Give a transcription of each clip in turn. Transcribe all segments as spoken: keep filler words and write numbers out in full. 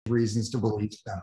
reasons to believe so.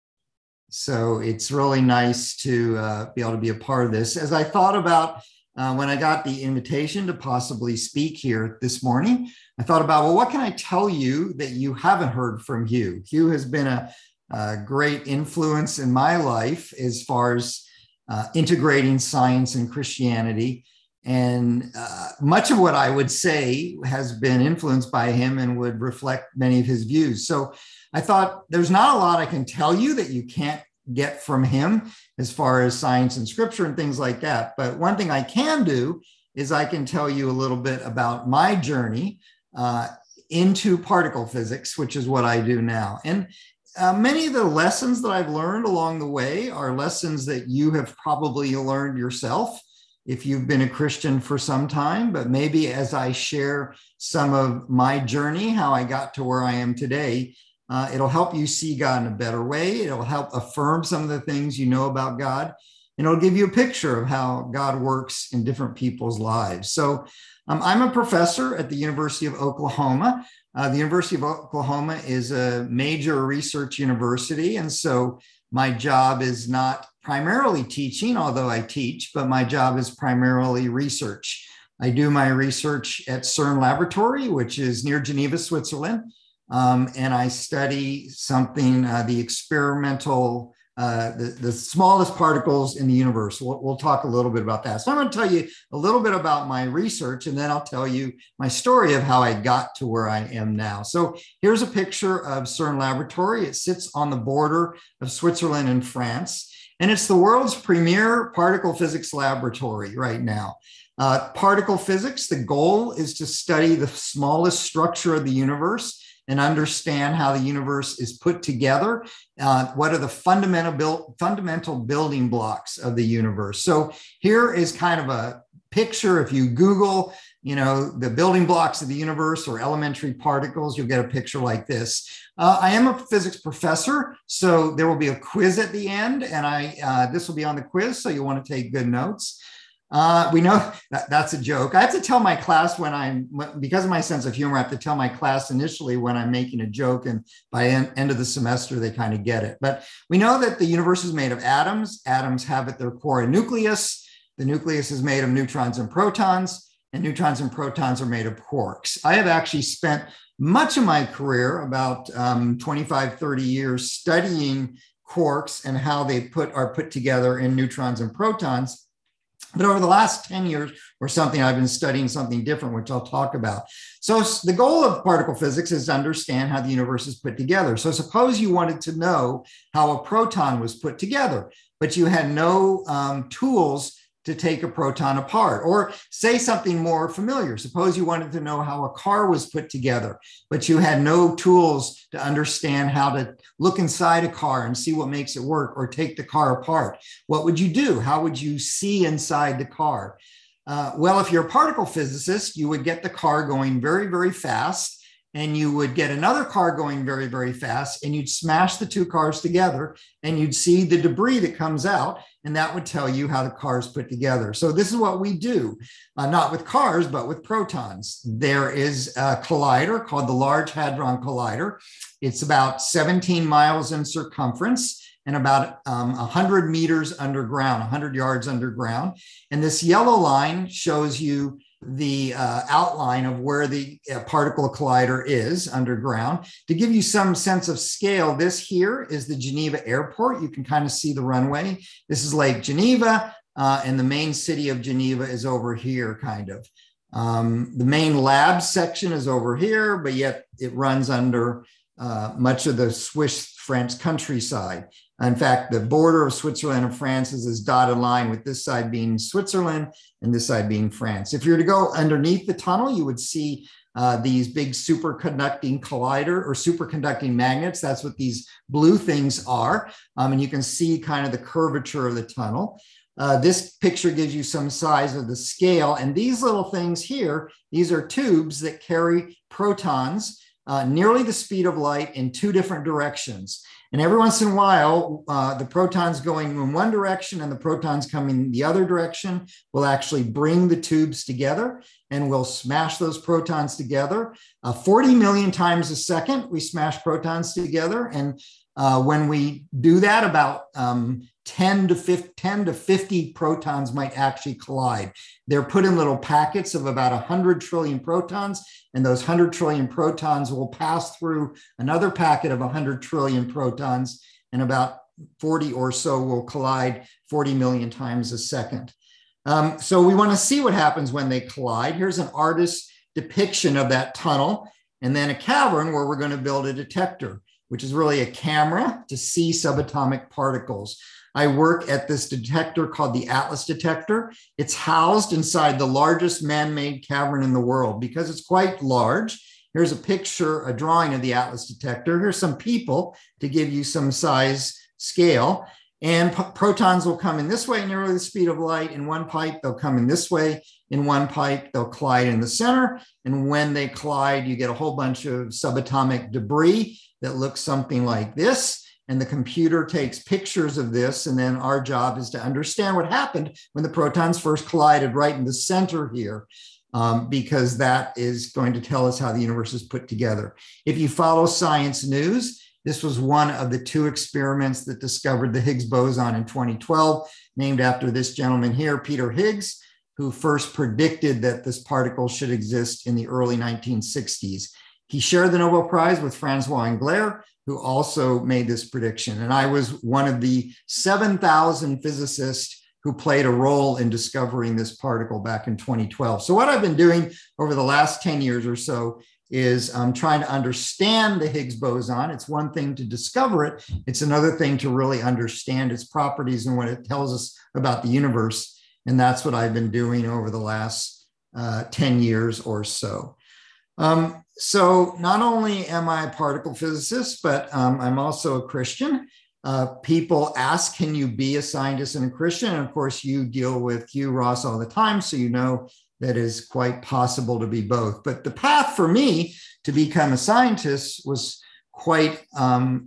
So it's really nice to uh, be able to be a part of this. As I thought about uh, when I got the invitation to possibly speak here this morning, I thought about, well, what can I tell you that you haven't heard from Hugh? Hugh has been a, a great influence in my life as far as uh, integrating science and Christianity. And uh, much of what I would say has been influenced by him and would reflect many of his views. So I thought there's not a lot I can tell you that you can't get from him as far as science and scripture and things like that. But one thing I can do is I can tell you a little bit about my journey uh, into particle physics, which is what I do now. And uh, many of the lessons that I've learned along the way are lessons that you have probably learned yourself if you've been a Christian for some time, but maybe as I share some of my journey, how I got to where I am today, uh, it'll help you see God in a better way. It'll help affirm some of the things you know about God, and it'll give you a picture of how God works in different people's lives. So um, I'm a professor at the University of Oklahoma. Uh, the University of Oklahoma is a major research university, and so my job is not primarily teaching, although I teach, but my job is primarily research. I do my research at CERN Laboratory, which is near Geneva, Switzerland, um, and I study something, uh, the experimental, uh, the, the smallest particles in the universe. We'll, we'll talk a little bit about that. So I'm going to tell you a little bit about my research, and then I'll tell you my story of how I got to where I am now. So here's a picture of CERN Laboratory. It sits on the border of Switzerland and France. And it's the world's premier particle physics laboratory right now. Uh, particle physics, the goal is to study the smallest structure of the universe and understand how the universe is put together. Uh, what are the fundamental, build, fundamental building blocks of the universe? So here is kind of a picture. If you Google, you know, the building blocks of the universe or elementary particles, you'll get a picture like this. Uh, I am a physics professor, so there will be a quiz at the end, and I uh, this will be on the quiz, so you want to take good notes. Uh, we know that that's a joke. I have to tell my class when I'm, because of my sense of humor, I have to tell my class initially when I'm making a joke, and by end, end of the semester, they kind of get it. But we know that the universe is made of atoms. Atoms have at their core a nucleus. The nucleus is made of neutrons and protons, and neutrons and protons are made of quarks. I have actually spent much of my career, about um, twenty-five, thirty years, studying quarks and how they put are put together in neutrons and protons. But over the last ten years or something, I've been studying something different, which I'll talk about. So the goal of particle physics is to understand how the universe is put together. So suppose you wanted to know how a proton was put together, but you had no um, tools to take a proton apart. Or say something more familiar. Suppose you wanted to know how a car was put together, but you had no tools to understand how to look inside a car and see what makes it work, or take the car apart. What would you do? How would you see inside the car? Uh, well, if you're a particle physicist, you would get the car going very, very fast, and you would get another car going very, very fast, and you'd smash the two cars together, and you'd see the debris that comes out, and that would tell you how the car is put together. So this is what we do, uh, not with cars, but with protons. There is a collider called the Large Hadron Collider. It's about seventeen miles in circumference and about um, one hundred meters underground, one hundred yards underground. And this yellow line shows you the uh, outline of where the uh, particle collider is underground. To give you some sense of scale, this here is the Geneva Airport. You can kind of see the runway. This is Lake Geneva, uh, and the main city of Geneva is over here, kind of. Um, the main lab section is over here, but yet it runs under uh, much of the Swiss French countryside. In fact, the border of Switzerland and France is this dotted line, with this side being Switzerland and this side being France. If you were to go underneath the tunnel, you would see uh, these big superconducting collider or superconducting magnets. That's what these blue things are. Um, and you can see kind of the curvature of the tunnel. Uh, this picture gives you some size of the scale. And these little things here, these are tubes that carry protons uh, nearly the speed of light in two different directions. And every once in a while, uh, the protons going in one direction and the protons coming the other direction will actually bring the tubes together, and we'll smash those protons together. Uh, forty million times a second, we smash protons together. And uh, when we do that, about um, ten to fifty protons might actually collide. They're put in little packets of about one hundred trillion protons, and those one hundred trillion protons will pass through another packet of one hundred trillion protons, and about forty or so will collide forty million times a second. Um, so we want to see what happens when they collide. Here's an artist's depiction of that tunnel, and then a cavern where we're going to build a detector, which is really a camera to see subatomic particles. I work at this detector called the Atlas detector. It's housed inside the largest man-made cavern in the world because it's quite large. Here's a picture, a drawing of the Atlas detector. Here's some people to give you some size scale. And protons will come in this way, nearly the speed of light in one pipe. They'll come in this way in one pipe. They'll collide in the center. And when they collide, you get a whole bunch of subatomic debris that looks something like this. And the computer takes pictures of this. And then our job is to understand what happened when the protons first collided right in the center here, um, because that is going to tell us how the universe is put together. If you follow science news, this was one of the two experiments that discovered the Higgs boson in twenty twelve, named after this gentleman here, Peter Higgs, who first predicted that this particle should exist in the early nineteen sixties. He shared the Nobel Prize with Francois Englert, who also made this prediction. And I was one of the seven thousand physicists who played a role in discovering this particle back in twenty twelve. So what I've been doing over the last ten years or so is um, trying to understand the Higgs boson. It's one thing to discover it. It's another thing to really understand its properties and what it tells us about the universe. And that's what I've been doing over the last uh, ten years or so. Um, so not only am I a particle physicist, but um, I'm also a Christian. Uh, people ask, can you be a scientist and a Christian? And of course, you deal with Hugh Ross all the time, so you know that is quite possible to be both. But the path for me to become a scientist was quite um,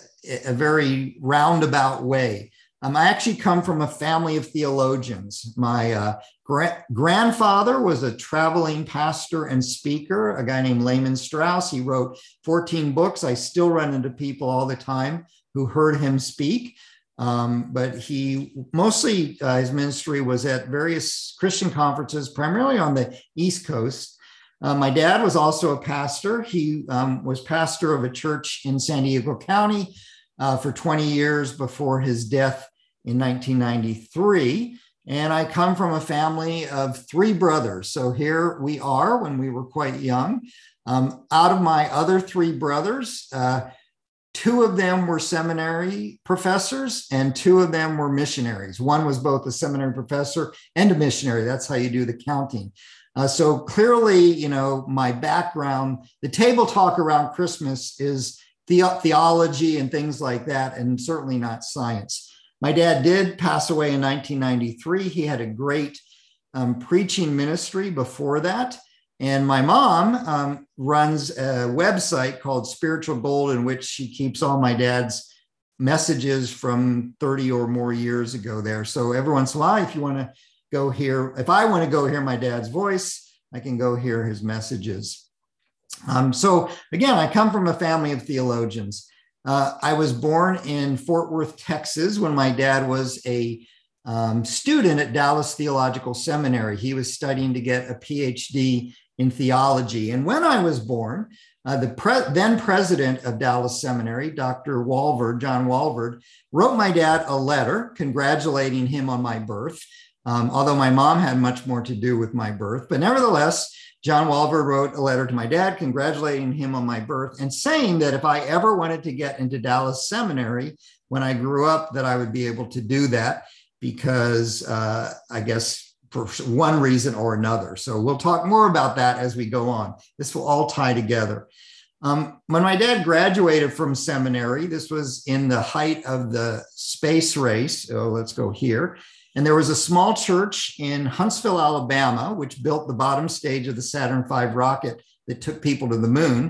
a very roundabout way. Um, I actually come from a family of theologians. My uh, gra- grandfather was a traveling pastor and speaker, a guy named Lehman Strauss. He wrote fourteen books. I still run into people all the time who heard him speak. Um, but he mostly, uh, his ministry was at various Christian conferences, primarily on the East Coast. Uh, my dad was also a pastor. He um, was pastor of a church in San Diego County uh, for twenty years before his death in nineteen ninety-three. And I come from a family of three brothers. So here we are when we were quite young. Um, out of my other three brothers, uh, two of them were seminary professors and two of them were missionaries. One was both a seminary professor and a missionary. That's how you do the counting. Uh, so clearly, you know, my background, the table talk around Christmas is the- theology and things like that, and certainly not science. My dad did pass away in nineteen ninety-three. He had a great um, preaching ministry before that. And my mom um, runs a website called Spiritual Gold, in which she keeps all my dad's messages from thirty or more years ago there. So every once in a while, if you want to go hear, if I want to go hear my dad's voice, I can go hear his messages. Um, so again, I come from a family of theologians. Uh, I was born in Fort Worth, Texas, when my dad was a um, student at Dallas Theological Seminary. He was studying to get a P H D in theology. And when I was born, uh, the pre- then president of Dallas Seminary, Doctor Walvoord, John Walvoord, wrote my dad a letter congratulating him on my birth, um, although my mom had much more to do with my birth. But nevertheless, John Walvoord wrote a letter to my dad congratulating him on my birth and saying that if I ever wanted to get into Dallas Seminary when I grew up, that I would be able to do that because uh, I guess for one reason or another. So we'll talk more about that as we go on. This will all tie together. Um, when my dad graduated from seminary, this was in the height of the space race. So let's go here. And there was a small church in Huntsville, Alabama, which built the bottom stage of the Saturn five rocket that took people to the moon.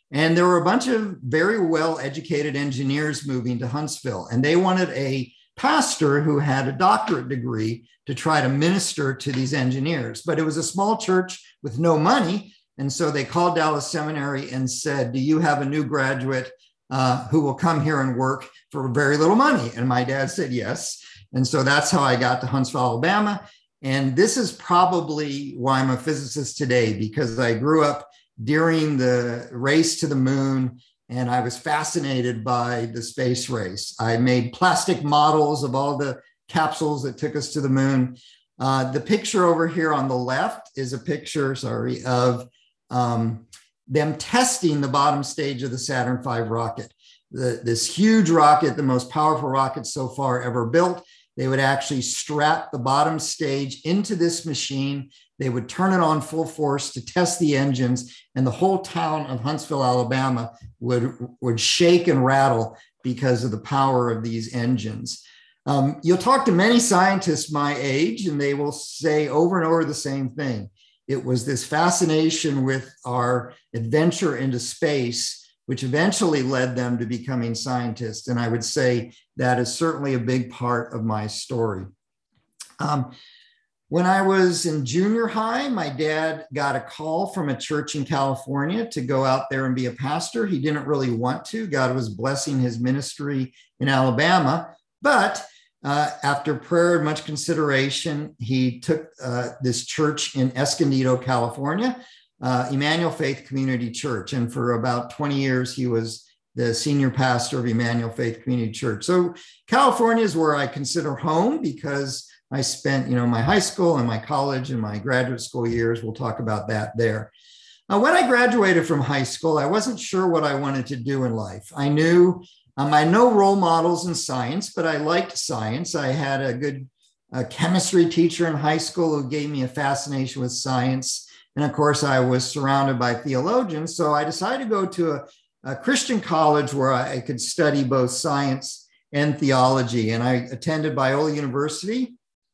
And there were a bunch of very well-educated engineers moving to Huntsville, and they wanted a pastor who had a doctorate degree to try to minister to these engineers. But it was a small church with no money, and so they called Dallas Seminary and said, do you have a new graduate uh, who will come here and work for very little money? And my dad said yes. And so that's how I got to Huntsville, Alabama. And this is probably why I'm a physicist today, because I grew up during the race to the moon, and I was fascinated by the space race. I made plastic models of all the capsules that took us to the moon. Uh, the picture over here on the left is a picture, sorry, of um, them testing the bottom stage of the Saturn five rocket. The, this huge rocket, the most powerful rocket so far ever built. They would actually strap the bottom stage into this machine. They would turn it on full force to test the engines, and the whole town of Huntsville, Alabama would, would shake and rattle because of the power of these engines. Um, you'll talk to many scientists my age, and they will say over and over the same thing. It was this fascination with our adventure into space which eventually led them to becoming scientists. And I would say that is certainly a big part of my story. Um, when I was in junior high, my dad got a call from a church in California to go out there and be a pastor. He didn't really want to. God was blessing his ministry in Alabama. But uh, after prayer and much consideration, he took uh, this church in Escondido, California, Uh, Emmanuel Faith Community Church. And for about twenty years, he was the senior pastor of Emmanuel Faith Community Church. So California is where I consider home, because I spent, you know, my high school and my college and my graduate school years. We'll talk about that there. Uh, when I graduated from high school, I wasn't sure what I wanted to do in life. I knew um, I had no role models in science, but I liked science. I had a good uh, chemistry teacher in high school who gave me a fascination with science. And of course, I was surrounded by theologians. So I decided to go to a, a Christian college where I could study both science and theology. And I attended Biola University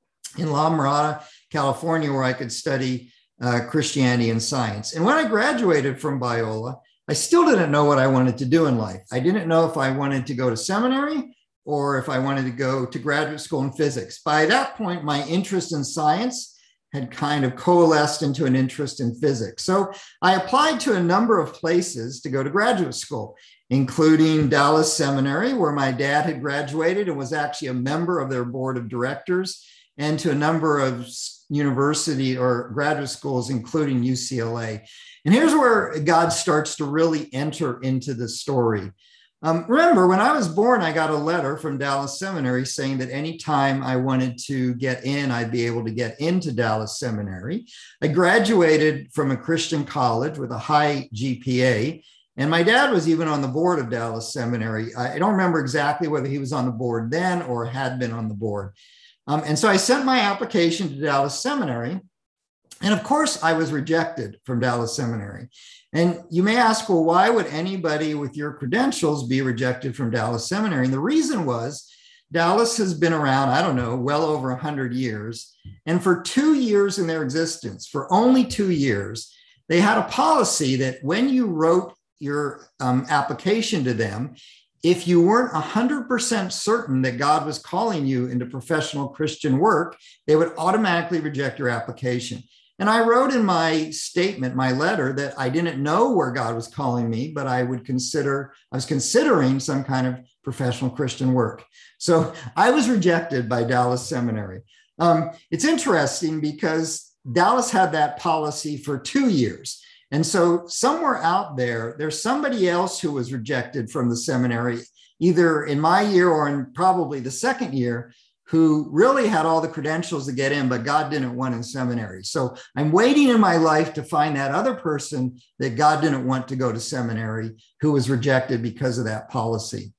in La Mirada, California, where I could study uh, Christianity and science. And when I graduated from Biola, I still didn't know what I wanted to do in life. I didn't know if I wanted to go to seminary or if I wanted to go to graduate school in physics. By that point, my interest in science had kind of coalesced into an interest in physics. So I applied to a number of places to go to graduate school, including Dallas Seminary, where my dad had graduated and was actually a member of their board of directors, and to a number of university or graduate schools, including U C L A. And here's where God starts to really enter into the story. Um, remember, when I was born, I got a letter from Dallas Seminary saying that anytime I wanted to get in, I'd be able to get into Dallas Seminary. I graduated from a Christian college with a high G P A, and my dad was even on the board of Dallas Seminary. I don't remember exactly whether he was on the board then or had been on the board. Um, and so I sent my application to Dallas Seminary, and of course, I was rejected from Dallas Seminary. And you may ask, well, why would anybody with your credentials be rejected from Dallas Seminary? And the reason was Dallas has been around, I don't know, well over one hundred years. And for two years in their existence, for only two years, they had a policy that when you wrote your um, application to them, if you weren't one hundred percent certain that God was calling you into professional Christian work, they would automatically reject your application. And I wrote in my statement, my letter, that I didn't know where God was calling me, but I would consider, I was considering some kind of professional Christian work. So I was rejected by Dallas Seminary. Um, it's interesting because Dallas had that policy for two years. And so somewhere out there, there's somebody else who was rejected from the seminary, either in my year or in probably the second year, who really had all the credentials to get in, but God didn't want in seminary. So I'm waiting in my life to find that other person that God didn't want to go to seminary, who was rejected because of that policy.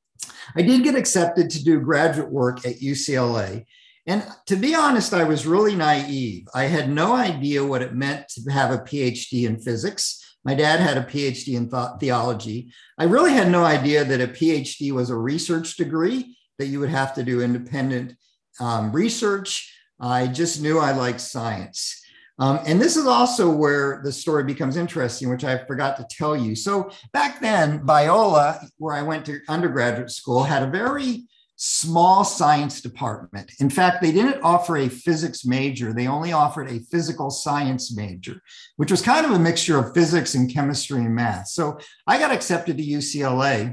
I did get accepted to do graduate work at U C L A. And to be honest, I was really naive. I had no idea what it meant to have a PhD in physics. My dad had a PhD in th- theology. I really had no idea that a PhD was a research degree, that you would have to do independent um, research. I just knew I liked science. Um, and this is also where the story becomes interesting, which I forgot to tell you. So back then, Biola, where I went to undergraduate school, had a very small science department. In fact, they didn't offer a physics major. They only offered a physical science major, which was kind of a mixture of physics and chemistry and math. So I got accepted to U C L A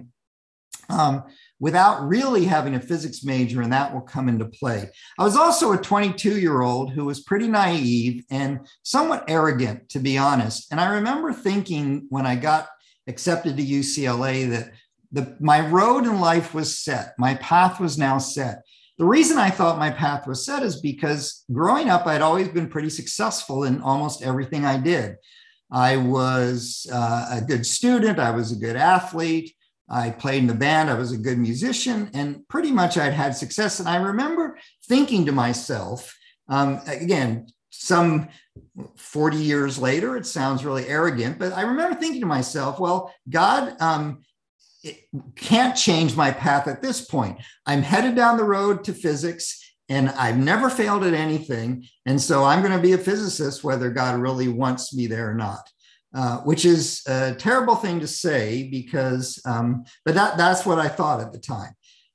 um, without really having a physics major, and that will come into play. I was also a twenty-two-year-old who was pretty naive and somewhat arrogant, to be honest. And I remember thinking when I got accepted to U C L A that the, my road in life was set. My path was now set. The reason I thought my path was set is because growing up, I'd always been pretty successful in almost everything I did. I was uh, a good student. I was a good athlete. I played in the band. I was a good musician, and pretty much I'd had success. And I remember thinking to myself, um, again, some forty years later, it sounds really arrogant, but I remember thinking to myself, well, God um, it can't change my path at this point. I'm headed down the road to physics, and I've never failed at anything. And so I'm going to be a physicist, whether God really wants me there or not. Uh, which is a terrible thing to say because, um, but that, that's what I thought at the time.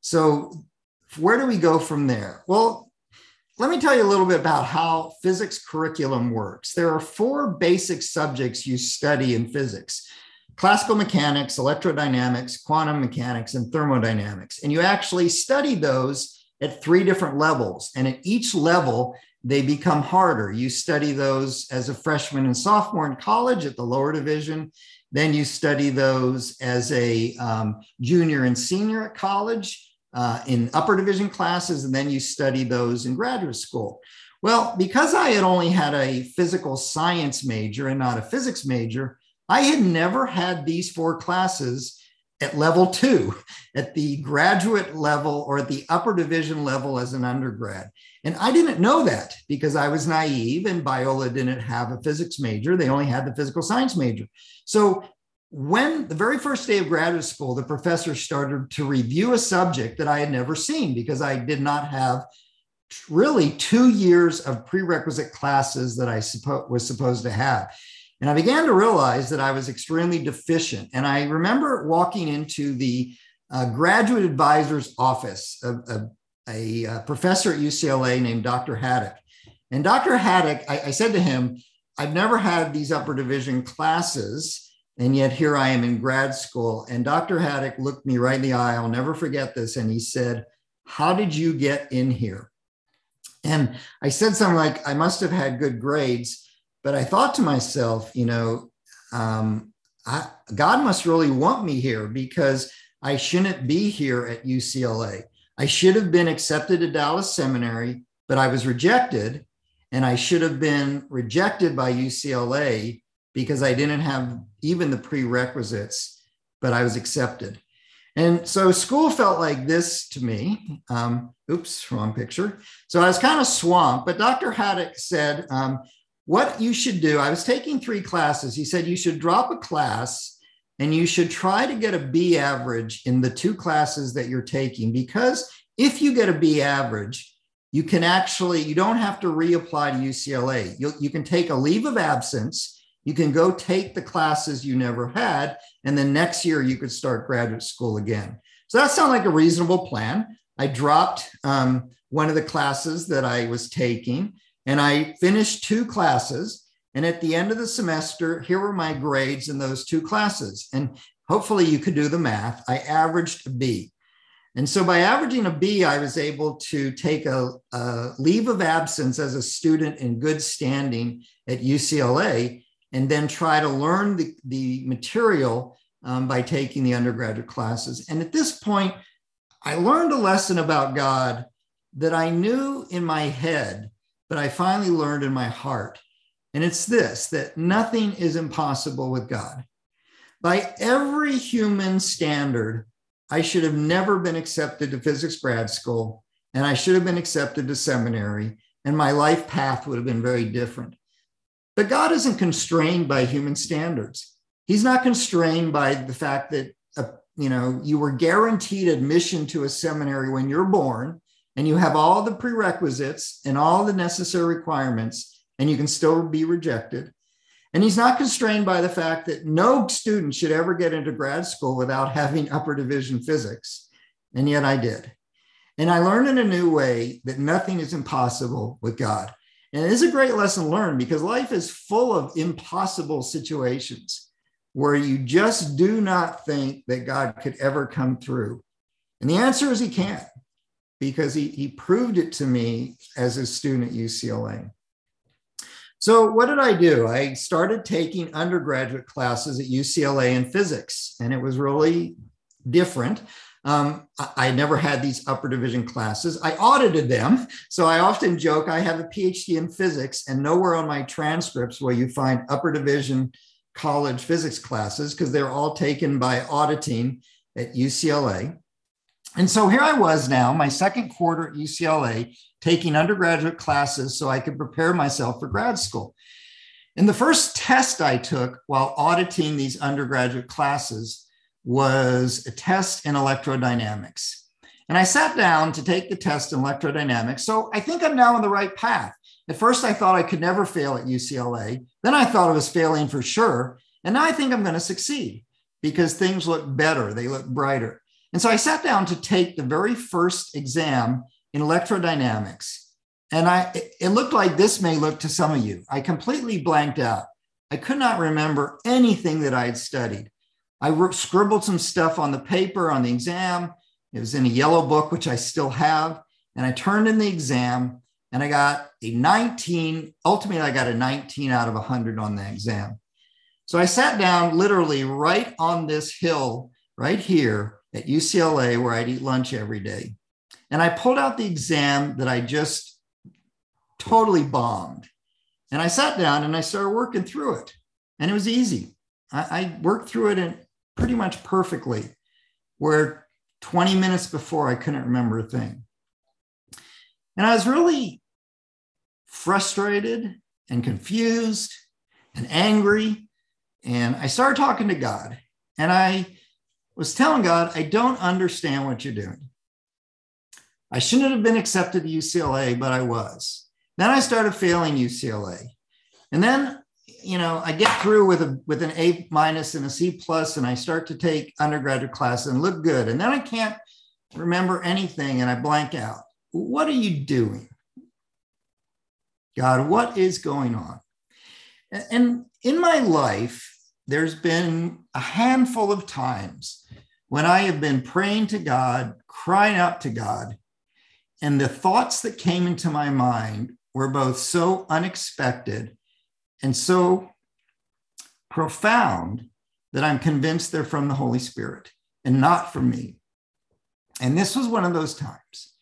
So where do we go from there? Well, let me tell you a little bit about how physics curriculum works. There are four basic subjects you study in physics: classical mechanics, electrodynamics, quantum mechanics, and thermodynamics. And you actually study those at three different levels. And at each level, they become harder. You study those as a freshman and sophomore in college at the lower division. Then you study those as a um, junior and senior at college uh, in upper division classes. And then you study those in graduate school. Well, because I had only had a physical science major and not a physics major, I had never had these four classes at level two, at the graduate level or at the upper division level as an undergrad. And I didn't know that because I was naive, and Biola didn't have a physics major. They only had the physical science major. So when the very first day of graduate school, the professor started to review a subject that I had never seen because I did not have really two years of prerequisite classes that I suppo- was supposed to have. And I began to realize that I was extremely deficient. And I remember walking into the uh, graduate advisor's office, a, a, a, a professor at U C L A named Doctor Haddock. And Doctor Haddock, I, I said to him, I've never had these upper division classes, and yet here I am in grad school. And Doctor Haddock looked me right in the eye. I'll never forget this. And he said, "How did you get in here?" And I said something like, I must have had good grades. But I thought to myself, you know, um, I, God must really want me here because I shouldn't be here at U C L A. I should have been accepted to Dallas Seminary, but I was rejected. And I should have been rejected by U C L A because I didn't have even the prerequisites, but I was accepted. And so school felt like this to me. Um, oops, wrong picture. So I was kind of swamped, but Doctor Haddock said, um, what you should do, I was taking three classes. He said, you should drop a class and you should try to get a B average in the two classes that you're taking, because if you get a B average, you can actually, you don't have to reapply to U C L A. You, you can take a leave of absence. You can go take the classes you never had. And then next year you could start graduate school again. So that sounded like a reasonable plan. I dropped um, one of the classes that I was taking, and I finished two classes. And at the end of the semester, here were my grades in those two classes. And hopefully you could do the math. I averaged a B. And so by averaging a B, I was able to take a, a leave of absence as a student in good standing at U C L A, and then try to learn the, the material um, by taking the undergraduate classes. And at this point, I learned a lesson about God that I knew in my head, but I finally learned in my heart. And it's this, that nothing is impossible with God. By every human standard, I should have never been accepted to physics grad school, and I should have been accepted to seminary, and my life path would have been very different. But God isn't constrained by human standards. He's not constrained by the fact that, uh, you know, you were guaranteed admission to a seminary when you're born, and you have all the prerequisites and all the necessary requirements, and you can still be rejected. And he's not constrained by the fact that no student should ever get into grad school without having upper division physics. And yet I did. And I learned in a new way that nothing is impossible with God. And it is a great lesson learned because life is full of impossible situations where you just do not think that God could ever come through. And the answer is he can, because he, he proved it to me as a student at U C L A. So what did I do? I started taking undergraduate classes at U C L A in physics, and it was really different. Um, I, I never had these upper division classes. I audited them. So I often joke, I have a PhD in physics, and nowhere on my transcripts will you find upper division college physics classes, because they're all taken by auditing at U C L A. And so here I was now, my second quarter at U C L A, taking undergraduate classes so I could prepare myself for grad school. And the first test I took while auditing these undergraduate classes was a test in electrodynamics. And I sat down to take the test in electrodynamics. So I think I'm now on the right path. At first, I thought I could never fail at U C L A. Then I thought I was failing for sure. And now I think I'm going to succeed because things look better. They look brighter. And so I sat down to take the very first exam in electrodynamics. And I, it looked like this may look to some of you. I completely blanked out. I could not remember anything that I had studied. I wrote, scribbled some stuff on the paper on the exam. It was in a yellow book, which I still have. And I turned in the exam and I got a nineteen. Ultimately, I got a nineteen out of one hundred on the exam. So I sat down literally right on this hill right here at U C L A where I'd eat lunch every day. And I pulled out the exam that I just totally bombed. And I sat down and I started working through it. And it was easy. I, I worked through it in pretty much perfectly, where twenty minutes before I couldn't remember a thing. And I was really frustrated and confused and angry. And I started talking to God. And I was telling God, I don't understand what you're doing. I shouldn't have been accepted to U C L A, but I was. Then I started failing U C L A. And then, you know, I get through with a with an A minus and a C plus, and I start to take undergraduate classes and look good. And then I can't remember anything and I blank out. What are you doing? God, what is going on? And in my life, there's been a handful of times when I have been praying to God, crying out to God, and the thoughts that came into my mind were both so unexpected and so profound that I'm convinced they're from the Holy Spirit and not from me. And this was one of those times.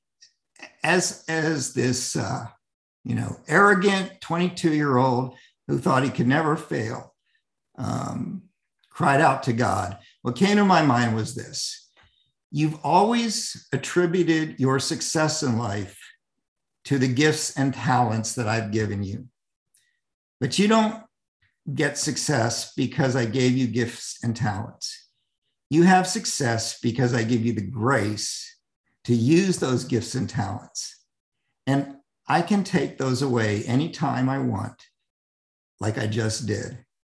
As, as this, uh, you know, arrogant twenty-two-year-old who thought he could never fail, um, cried out to God, what came to my mind was this: you've always attributed your success in life to the gifts and talents that I've given you. But you don't get success because I gave you gifts and talents. You have success because I give you the grace to use those gifts and talents. And I can take those away anytime I want, like I just did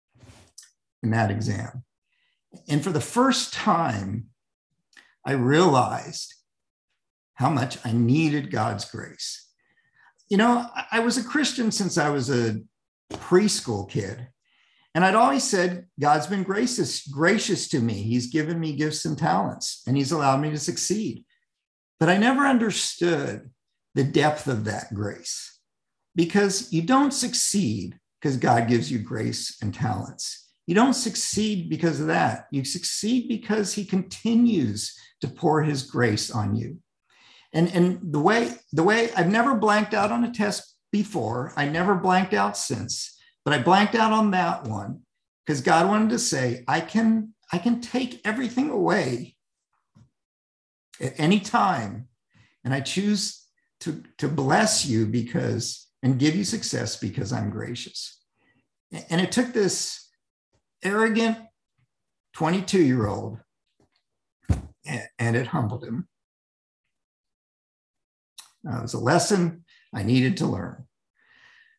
in that exam. And for the first time, I realized how much I needed God's grace. You know, I was a Christian since I was a preschool kid. And I'd always said, God's been gracious, gracious to me. He's given me gifts and talents, and he's allowed me to succeed. But I never understood the depth of that grace, because you don't succeed because God gives you grace and talents. You don't succeed because of that. You succeed because he continues to pour his grace on you. And, and the way, the way I've never blanked out on a test before, I never blanked out since, but I blanked out on that one because God wanted to say, I can, I can take everything away at any time. And I choose to, to bless you because, and give you success because I'm gracious. And it took this arrogant twenty-two-year-old, and it humbled him. Uh, it was a lesson I needed to learn.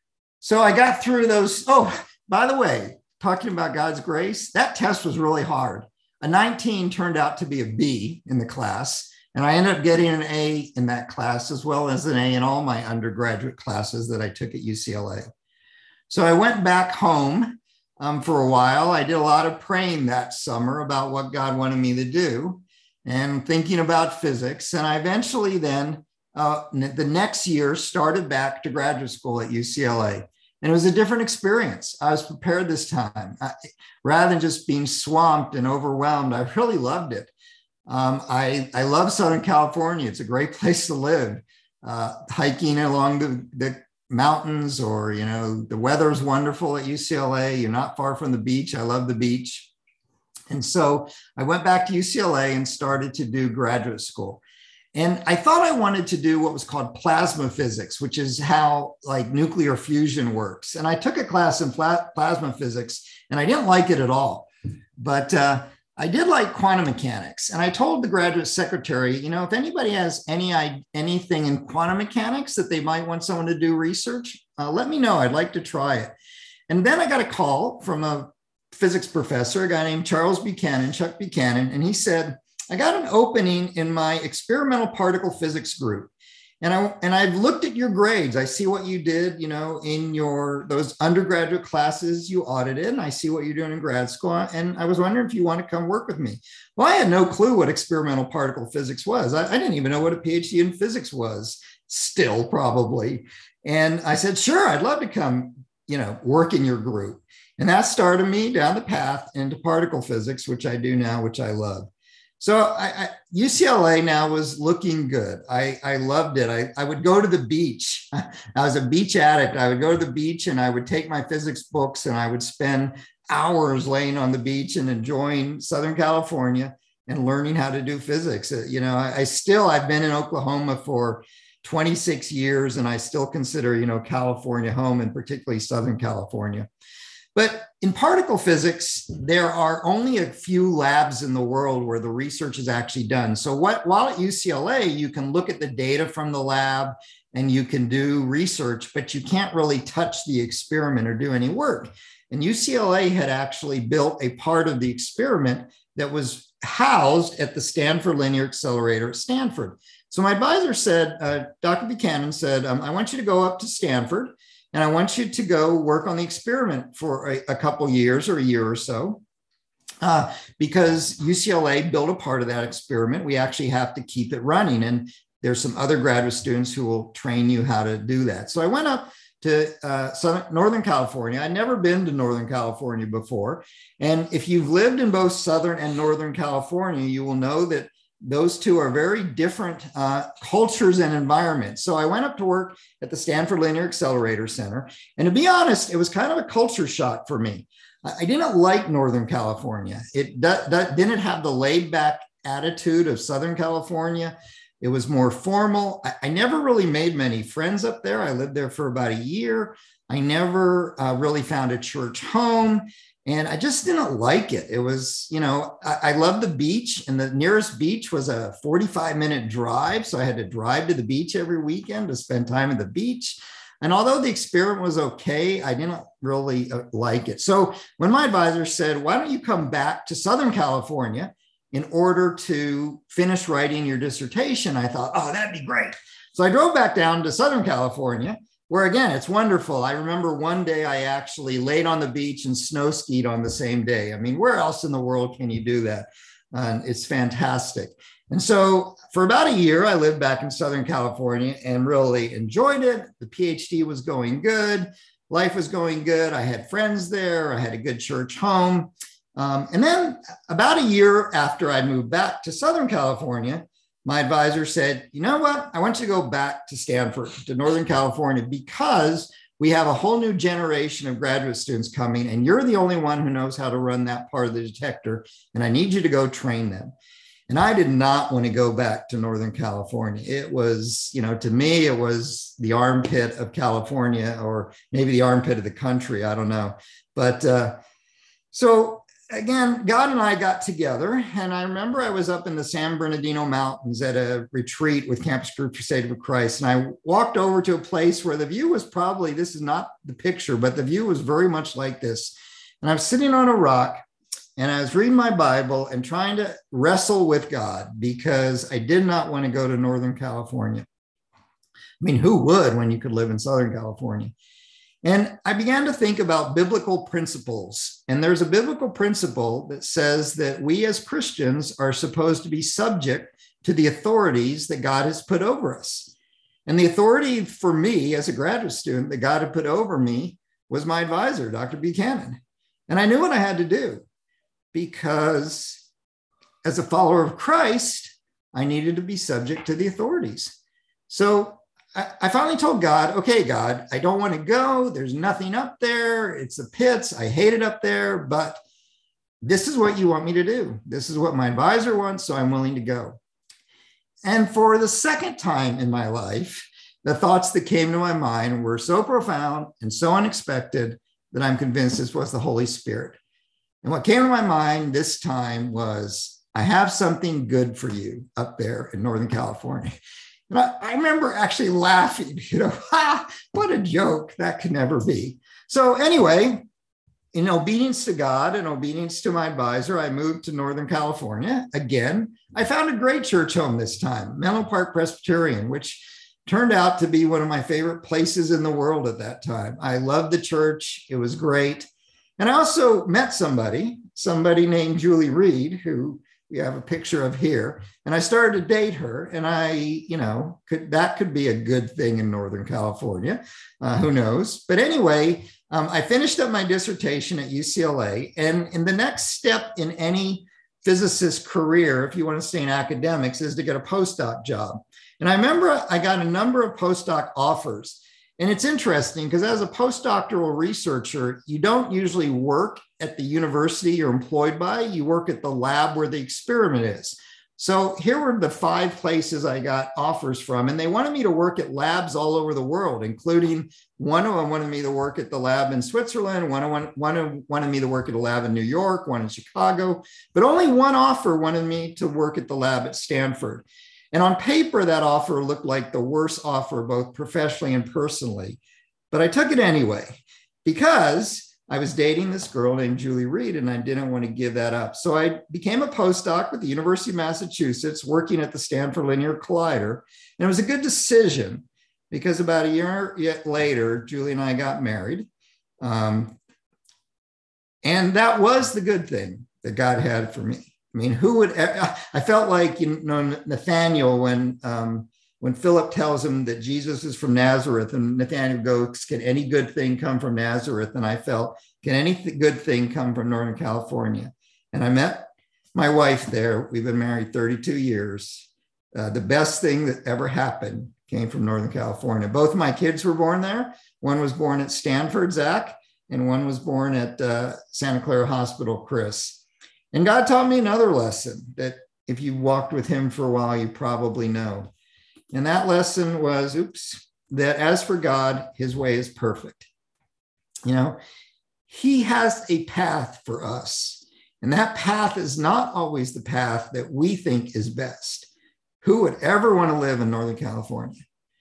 So I got through those. Oh, by the way, talking about God's grace, that test was really hard. A nineteen turned out to be a B in the class. And I ended up getting an A in that class, as well as an A in all my undergraduate classes that I took at U C L A. So I went back home um, for a while. I did a lot of praying that summer about what God wanted me to do and thinking about physics. And I eventually then, uh, the next year, started back to graduate school at U C L A. And it was a different experience. I was prepared this time. I, rather than just being swamped and overwhelmed, I really loved it. Um, I, I love Southern California. It's a great place to live. Uh, hiking along the, the mountains, or, you know, the weather is wonderful at U C L A. You're not far from the beach. I love the beach. And so I went back to U C L A and started to do graduate school. And I thought I wanted to do what was called plasma physics, which is how like nuclear fusion works. And I took a class in pla- plasma physics, and I didn't like it at all. But uh, I did like quantum mechanics. And I told the graduate secretary, you know, if anybody has any anything in quantum mechanics that they might want someone to do research, uh, let me know. I'd like to try it. And then I got a call from a physics professor, a guy named Charles Buchanan, Chuck Buchanan, and he said, I got an opening in my experimental particle physics group. And I and I've looked at your grades. I see what you did, you know, in your those undergraduate classes you audited, and I see what you're doing in grad school. And I was wondering if you want to come work with me. Well, I had no clue what experimental particle physics was. I, I didn't even know what a PhD in physics was, still probably. And I said, sure, I'd love to come, you know, work in your group. And that started me down the path into particle physics, which I do now, which I love. So I, I, U C L A now was looking good. I, I loved it. I, I would go to the beach. I was a beach addict. I would go to the beach and I would take my physics books and I would spend hours laying on the beach and enjoying Southern California and learning how to do physics. You know, I, I still, I've been in Oklahoma for twenty-six years, and I still consider, you know, California home, and particularly Southern California. But in particle physics, there are only a few labs in the world where the research is actually done. So what, while at U C L A, you can look at the data from the lab and you can do research, but you can't really touch the experiment or do any work. And U C L A had actually built a part of the experiment that was housed at the Stanford Linear Accelerator at Stanford. So my advisor said, uh, Doctor Buchanan said, um, I want you to go up to Stanford, and I want you to go work on the experiment for a, a couple years or a year or so, uh, because U C L A built a part of that experiment. We actually have to keep it running. And there's some other graduate students who will train you how to do that. So I went up to uh, Southern, Northern California. I'd never been to Northern California before. And if you've lived in both Southern and Northern California, you will know that those two are very different uh, cultures and environments. So I went up to work at the Stanford Linear Accelerator Center. And to be honest, it was kind of a culture shock for me. I didn't like Northern California. It that, that didn't have the laid back attitude of Southern California. It was more formal. I, I never really made many friends up there. I lived there for about a year. I never uh, really found a church home. And I just didn't like it. It was, you know, I, I love the beach, and the nearest beach was a forty-five minute drive. So I had to drive to the beach every weekend to spend time at the beach. And although the experiment was okay, I didn't really uh, like it. So when my advisor said, why don't you come back to Southern California in order to finish writing your dissertation, I thought, oh, that'd be great. So I drove back down to Southern California, where again, it's wonderful. I remember one day I actually laid on the beach and snow skied on the same day. I mean, where else in the world can you do that? And it's fantastic. And so for about a year, I lived back in Southern California and really enjoyed it. The PhD was going good. Life was going good. I had friends there. I had a good church home. Um, and then about a year after I moved back to Southern California, my advisor said, you know what? I want you to go back to Stanford, to Northern California, because we have a whole new generation of graduate students coming, and you're the only one who knows how to run that part of the detector, and I need you to go train them. And I did not want to go back to Northern California. It was, you know, to me, it was the armpit of California, or maybe the armpit of the country. I don't know. But uh, so again, God and I got together, and I remember I was up in the San Bernardino Mountains at a retreat with Campus Crusade for Christ, and I walked over to a place where the view was probably, this is not the picture, but the view was very much like this. And I was sitting on a rock, and I was reading my Bible and trying to wrestle with God because I did not want to go to Northern California. I mean, who would when you could live in Southern California? And I began to think about biblical principles. And there's a biblical principle that says that we as Christians are supposed to be subject to the authorities that God has put over us. And the authority for me as a graduate student that God had put over me was my advisor, Doctor Buchanan. And I knew what I had to do because as a follower of Christ, I needed to be subject to the authorities. So I finally told God, okay, God, I don't want to go. There's nothing up there. It's the pits. I hate it up there, but this is what you want me to do. This is what my advisor wants, so I'm willing to go. And for the second time in my life, the thoughts that came to my mind were so profound and so unexpected that I'm convinced this was the Holy Spirit. And what came to my mind this time was, I have something good for you up there in Northern California. And I, I remember actually laughing, you know, ha, what a joke. That could never be. So anyway, in obedience to God and obedience to my advisor, I moved to Northern California. Again, I found a great church home this time, Menlo Park Presbyterian, which turned out to be one of my favorite places in the world at that time. I loved the church. It was great. And I also met somebody, somebody named Julie Reed, who we have a picture of here. And I started to date her, and I, you know, could that could be a good thing in Northern California. Uh, who knows? But anyway, um, I finished up my dissertation at U C L A. And in the next step in any physicist career, if you want to stay in academics, is to get a postdoc job. And I remember I got a number of postdoc offers. And it's interesting because as a postdoctoral researcher, you don't usually work at the university you're employed by. You work at the lab where the experiment is. So here were the five places I got offers from, and they wanted me to work at labs all over the world, including one of them wanted me to work at the lab in Switzerland, one, one, one wanted me to work at a lab in New York, one in Chicago, but only one offer wanted me to work at the lab at Stanford. And on paper, that offer looked like the worst offer, both professionally and personally. But I took it anyway, because I was dating this girl named Julie Reed, and I didn't want to give that up. So I became a postdoc with the University of Massachusetts, working at the Stanford Linear Collider. And it was a good decision, because about a year later, Julie and I got married. Um, and that was the good thing that God had for me. I mean, who would, I felt like, you know, Nathaniel, when, um, when Philip tells him that Jesus is from Nazareth, and Nathaniel goes, can any good thing come from Nazareth? And I felt, can any th- good thing come from Northern California? And I met my wife there. We've been married thirty-two years. Uh, the best thing that ever happened came from Northern California. Both of my kids were born there. One was born at Stanford, Zach, and one was born at uh, Santa Clara Hospital, Chris. And God taught me another lesson that if you walked with him for a while, you probably know. And that lesson was, oops, that as for God, his way is perfect. You know, he has a path for us. And that path is not always the path that we think is best. Who would ever want to live in Northern California?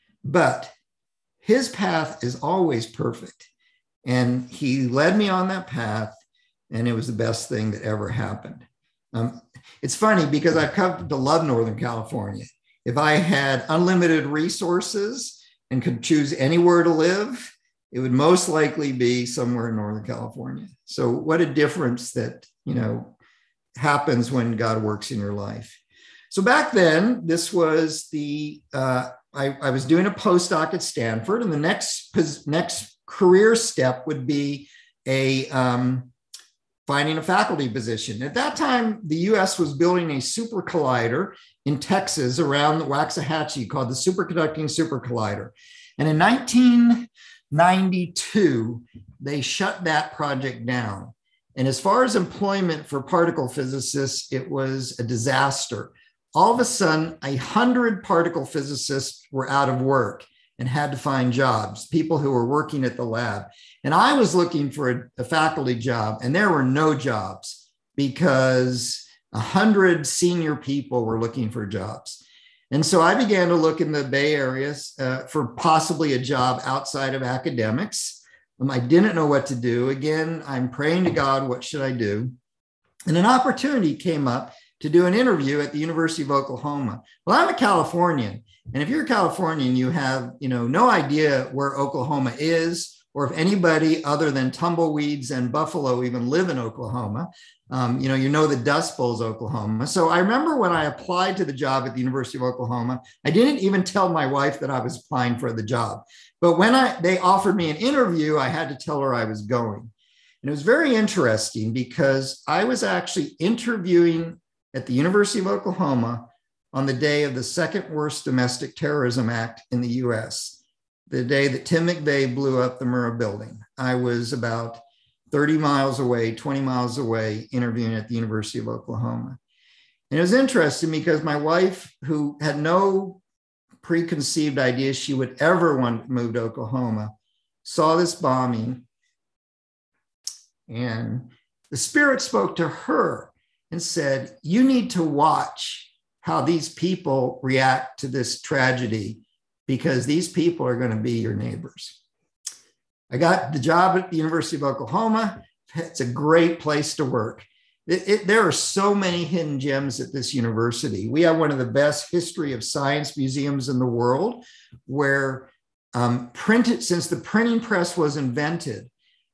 But his path is always perfect. And he led me on that path. And it was the best thing that ever happened. Um, it's funny because I've come to love Northern California. If I had unlimited resources and could choose anywhere to live, it would most likely be somewhere in Northern California. So what a difference that, you know, happens when God works in your life. So back then, this was the, uh, I, I was doing a postdoc at Stanford, and the next, next career step would be a, um, finding a faculty position. At that time, the U S was building a super collider in Texas around the Waxahachie called the Superconducting Super Collider. And in nineteen ninety-two, they shut that project down. And as far as employment for particle physicists, it was a disaster. All of a sudden, a hundred particle physicists were out of work and had to find jobs, people who were working at the lab. And I was looking for a, a faculty job, and there were no jobs. because a hundred senior people were looking for jobs. And so I began to look in the Bay Area uh, for possibly a job outside of academics. Um, I didn't know what to do. Again, I'm praying to God, what should I do? And an opportunity came up to do an interview at the University of Oklahoma. Well, I'm a Californian. And if you're a Californian, you have, you know, no idea where Oklahoma is, or if anybody other than tumbleweeds and buffalo even live in Oklahoma. Um, you know, you know the Dust Bowl's Oklahoma. So I remember when I applied to the job at the University of Oklahoma, I didn't even tell my wife that I was applying for the job. But when I they offered me an interview, I had to tell her I was going. And it was very interesting because I was actually interviewing at the University of Oklahoma on the day of the second worst domestic terrorism act in the U S, the day that Tim McVeigh blew up the Murrah building. I was about thirty miles away, twenty miles away, interviewing at the University of Oklahoma. And it was interesting because my wife, who had no preconceived idea she would ever want to move to Oklahoma, saw this bombing, and the Spirit spoke to her and said, you need to watch how these people react to this tragedy, because these people are going to be your neighbors. I got the job at the University of Oklahoma. It's a great place to work. It, it, there are so many hidden gems at this university. We have one of the best history of science museums in the world, where um, printed, since the printing press was invented,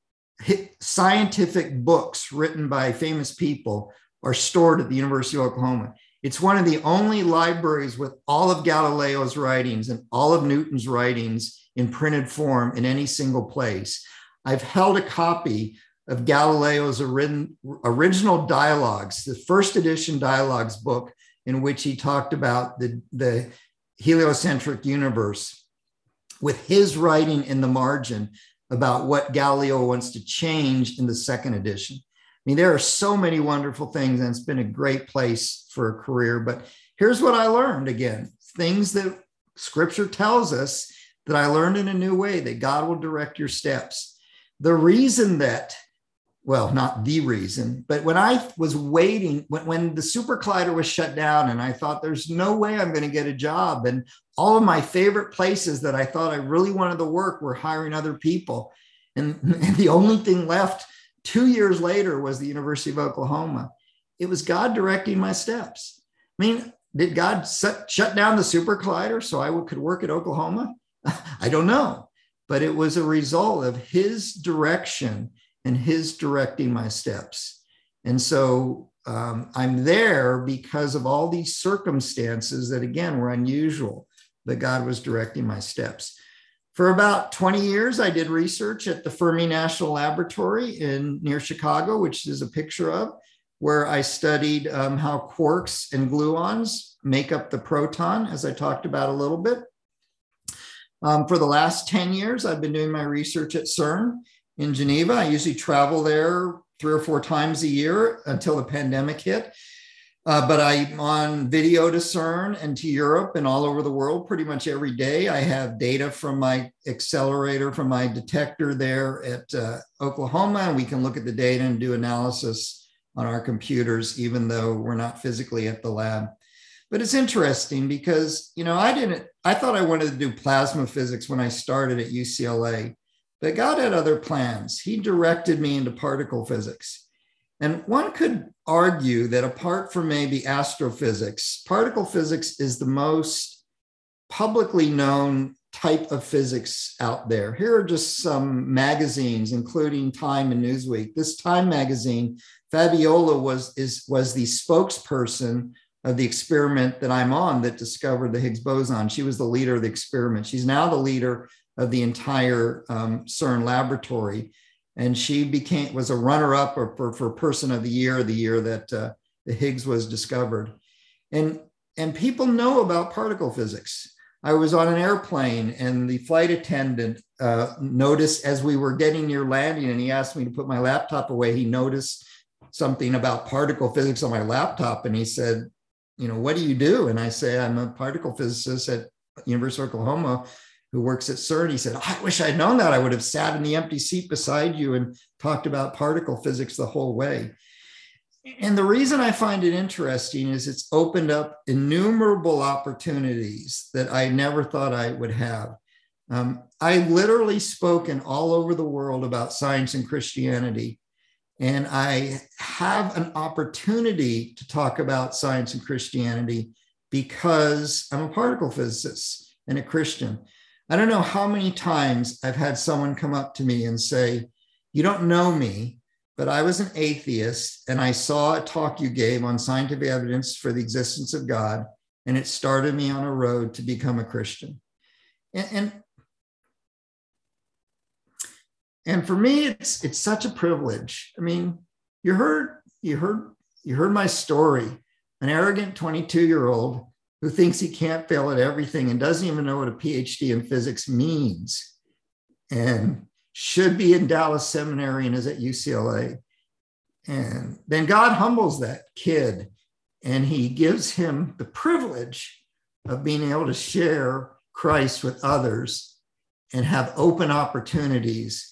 scientific books written by famous people are stored at the University of Oklahoma. It's one of the only libraries with all of Galileo's writings and all of Newton's writings in printed form in any single place. I've held a copy of Galileo's original dialogues, the first edition dialogues book, in which he talked about the, the heliocentric universe, with his writing in the margin about what Galileo wants to change in the second edition. I mean, there are so many wonderful things, and it's been a great place for a career. But here's what I learned again, things that Scripture tells us that I learned in a new way, that God will direct your steps. The reason that, well, not the reason, but when I was waiting, when, when the Super Collider was shut down and I thought there's no way I'm going to get a job, and all of my favorite places that I thought I really wanted to work were hiring other people. And, and the only thing left two years later was the University of Oklahoma. It was God directing my steps. I mean, did God set, shut down the Super Collider so I could work at Oklahoma? I don't know, but it was a result of his direction and his directing my steps. And so um, I'm there because of all these circumstances that, again, were unusual, but God was directing my steps. For about twenty years, I did research at the Fermi National Laboratory in near Chicago, which is a picture of, where I studied um, how quarks and gluons make up the proton, as I talked about a little bit. Um, for the last ten years, I've been doing my research at CERN in Geneva. I usually travel there three or four times a year until the pandemic hit. Uh, but I'm on video to CERN and to Europe and all over the world pretty much every day. I have data from my accelerator, from my detector there at uh, Oklahoma, and we can look at the data and do analysis on our computers, even though we're not physically at the lab. But it's interesting because, you know, I didn't, I thought I wanted to do plasma physics when I started at U C L A, but God had other plans. He directed me into particle physics. And one could argue that apart from maybe astrophysics, particle physics is the most publicly known type of physics out there. Here are just some magazines, including Time and Newsweek. This Time magazine, Fabiola was, is, was the spokesperson of the experiment that I'm on that discovered the Higgs boson. She was the leader of the experiment. She's now the leader of the entire um, CERN laboratory. And she became was a runner-up for, for Person of the Year, the year that uh, the Higgs was discovered. And, and people know about particle physics. I was on an airplane and the flight attendant uh, noticed as we were getting near landing, and he asked me to put my laptop away. He noticed something about particle physics on my laptop. And he said, you know, what do you do? And I say, I'm a particle physicist at University of Oklahoma who works at CERN. He said, oh, I wish I'd known that. I would have sat in the empty seat beside you and talked about particle physics the whole way. And the reason I find it interesting is it's opened up innumerable opportunities that I never thought I would have. Um, I literally spoken all over the world about science and Christianity. And I have an opportunity to talk about science and Christianity because I'm a particle physicist and a Christian. I don't know how many times I've had someone come up to me and say, "You don't know me, but I was an atheist and I saw a talk you gave on scientific evidence for the existence of God, and it started me on a road to become a Christian." And, and, and for me, it's it's such a privilege. I mean, you heard, you heard, you heard my story, an arrogant twenty-two-year-old who thinks he can't fail at everything and doesn't even know what a P H D in physics means, and should be in Dallas Seminary and is at U C L A. And then God humbles that kid and he gives him the privilege of being able to share Christ with others and have open opportunities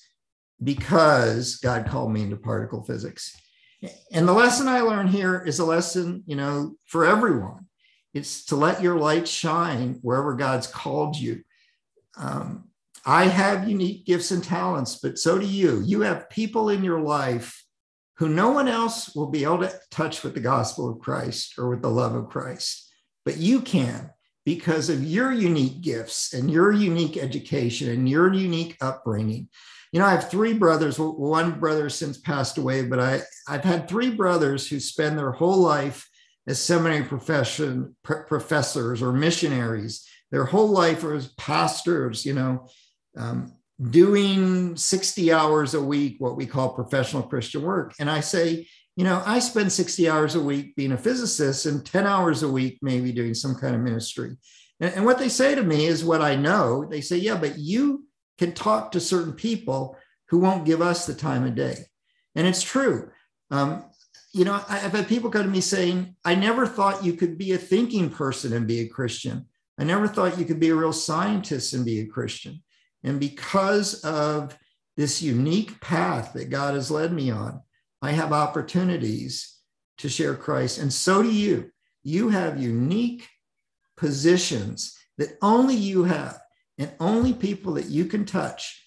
because God called me into particle physics. And the lesson I learned here is a lesson, you know, for everyone. It's to let your light shine wherever God's called you. Um, I have unique gifts and talents, but so do you. You have people in your life who no one else will be able to touch with the gospel of Christ or with the love of Christ, but you can because of your unique gifts and your unique education and your unique upbringing. You know, I have three brothers. One brother has since passed away, but I, I've had three brothers who spend their whole life as seminary profession, pr- professors or missionaries, their whole life as pastors, you know, um, doing sixty hours a week, what we call professional Christian work. And I say, you know, I spend sixty hours a week being a physicist and ten hours a week maybe doing some kind of ministry. And, and what they say to me is what I know. They say, yeah, but you can talk to certain people who won't give us the time of day. And it's true. Um, you know, I've had people come to me saying, I never thought you could be a thinking person and be a Christian. I never thought you could be a real scientist and be a Christian. And because of this unique path that God has led me on, I have opportunities to share Christ. And so do you. You have unique positions that only you have and only people that you can touch.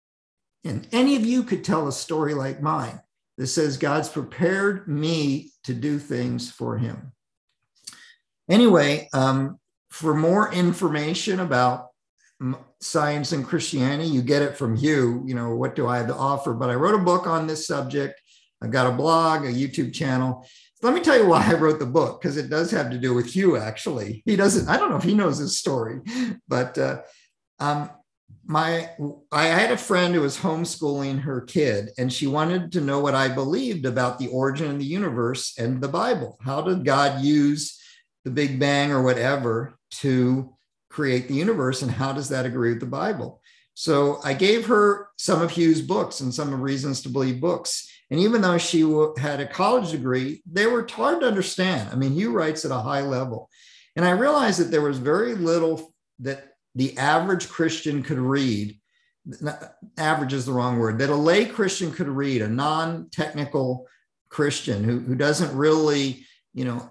And any of you could tell a story like mine that says God's prepared me to do things for him. Anyway, um, for more information about science and Christianity, you get it from Hugh, you know, what do I have to offer? But I wrote a book on this subject. I've got a blog, a YouTube channel. Let me tell you why I wrote the book, because it does have to do with Hugh, actually. He doesn't, I don't know if he knows his story, but uh, um, my, I had a friend who was homeschooling her kid, and she wanted to know what I believed about the origin of the universe and the Bible. How did God use the Big Bang or whatever to create the universe, and how does that agree with the Bible? So I gave her some of Hugh's books and some of Reasons to Believe books. And even though she had a college degree, they were hard to understand. I mean, Hugh writes at a high level. And I realized that there was very little that the average Christian could read. Average is the wrong word, that a lay Christian could read, a non-technical Christian who, who doesn't really, you know,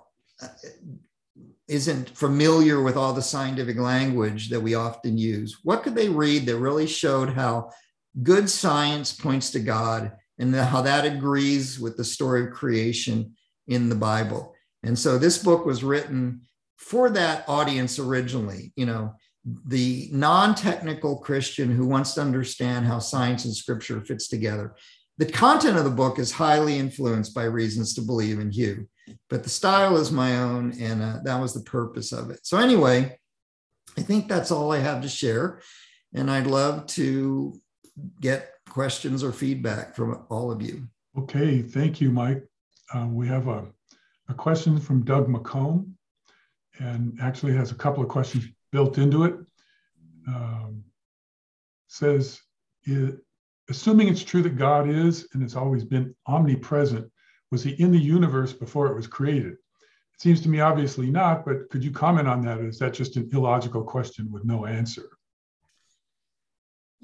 isn't familiar with all the scientific language that we often use. What could they read that really showed how good science points to God and how that agrees with the story of creation in the Bible? And so this book was written for that audience originally, you know, the non-technical Christian who wants to understand how science and scripture fits together. The content of the book is highly influenced by Reasons to Believe in Hugh, but the style is my own, and uh, that was the purpose of it. So anyway, I think that's all I have to share, and I'd love to get questions or feedback from all of you. Okay, thank you, Mike. Uh, we have a, a question from Doug McComb, and actually has a couple of questions built into it. Um, says, assuming it's true that God is and has always been omnipresent, was he in the universe before it was created? It seems to me obviously not, but could you comment on that? Or is that just an illogical question with no answer?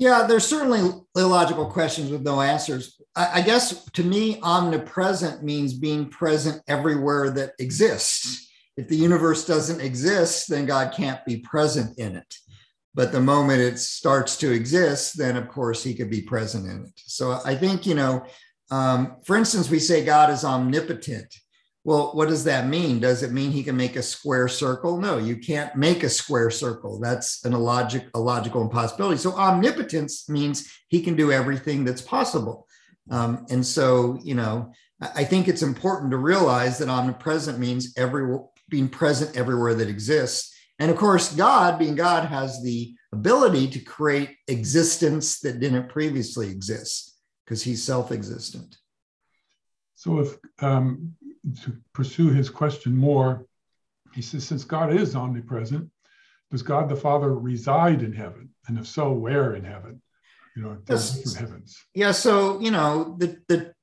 Yeah, there's certainly illogical questions with no answers. I, I guess to me, omnipresent means being present everywhere that exists. If the universe doesn't exist, then God can't be present in it. But the moment it starts to exist, then of course he could be present in it. So I think, you know, um, for instance, we say God is omnipotent. Well, what does that mean? Does it mean he can make a square circle? No, you can't make a square circle. That's an illogic, a logical impossibility. So omnipotence means he can do everything that's possible. Um, and so, you know, I think it's important to realize that omnipresent means every, being present everywhere that exists. And of course, God, being God, has the ability to create existence that didn't previously exist because he's self-existent. So if, um, to pursue his question more, he says, since God is omnipresent, does God the Father reside in heaven? And if so, where in heaven? You know, there's different heavens. Yeah, so, you know, the, the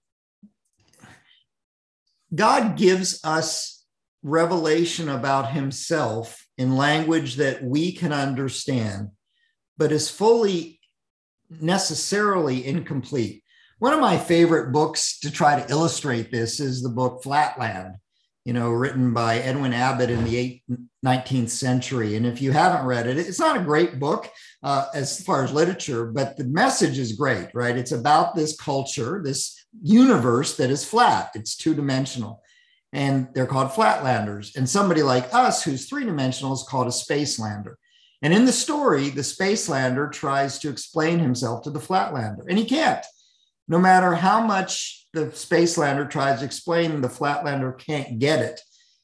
God gives us revelation about himself in language that we can understand, but is fully necessarily incomplete. One of my favorite books to try to illustrate this is the book Flatland, you know, written by Edwin Abbott in the nineteenth century. And if you haven't read it, it's not a great book uh, as far as literature, but the message is great, right? It's about this culture, this universe that is flat. It's two-dimensional. And they're called Flatlanders. And somebody like us who's three-dimensional is called a Spacelander. And in the story, the Spacelander tries to explain himself to the Flatlander, and he can't. No matter how much the Spacelander tries to explain, the Flatlander can't get it.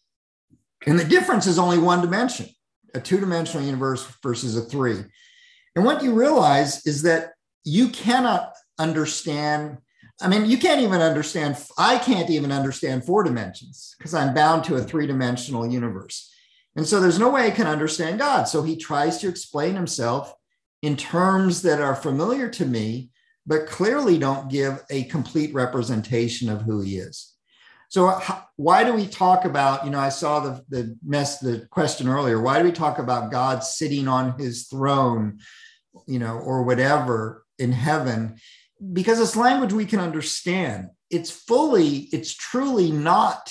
And the difference is only one dimension, a two-dimensional universe versus a three. And what you realize is that you cannot understand, I mean, you can't even understand, I can't even understand four dimensions because I'm bound to a three-dimensional universe. And so there's no way I can understand God. So he tries to explain himself in terms that are familiar to me, but clearly don't give a complete representation of who he is. So how, why do we talk about, you know, I saw the, the mess, the question earlier, why do we talk about God sitting on his throne, you know, or whatever in heaven? Because it's language we can understand. It's fully, it's truly not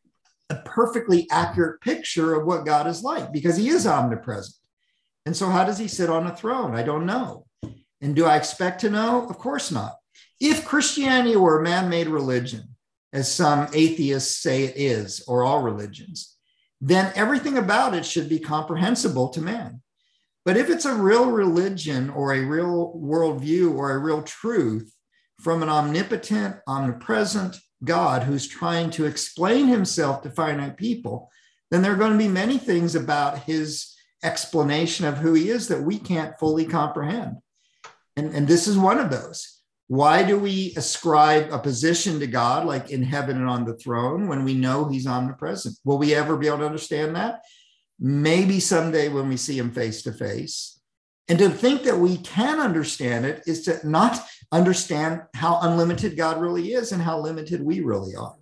a perfectly accurate picture of what God is like because he is omnipresent. And so how does he sit on a throne? I don't know. And do I expect to know? Of course not. If Christianity were a man-made religion, as some atheists say it is, or all religions, then everything about it should be comprehensible to man. But if it's a real religion or a real worldview or a real truth from an omnipotent, omnipresent God who's trying to explain himself to finite people, then there are going to be many things about his explanation of who he is that we can't fully comprehend. And, and this is one of those. Why do we ascribe a position to God, like in heaven and on the throne, when we know he's omnipresent? Will we ever be able to understand that? Maybe someday when we see him face to face. And to think that we can understand it is to not understand how unlimited God really is and how limited we really are.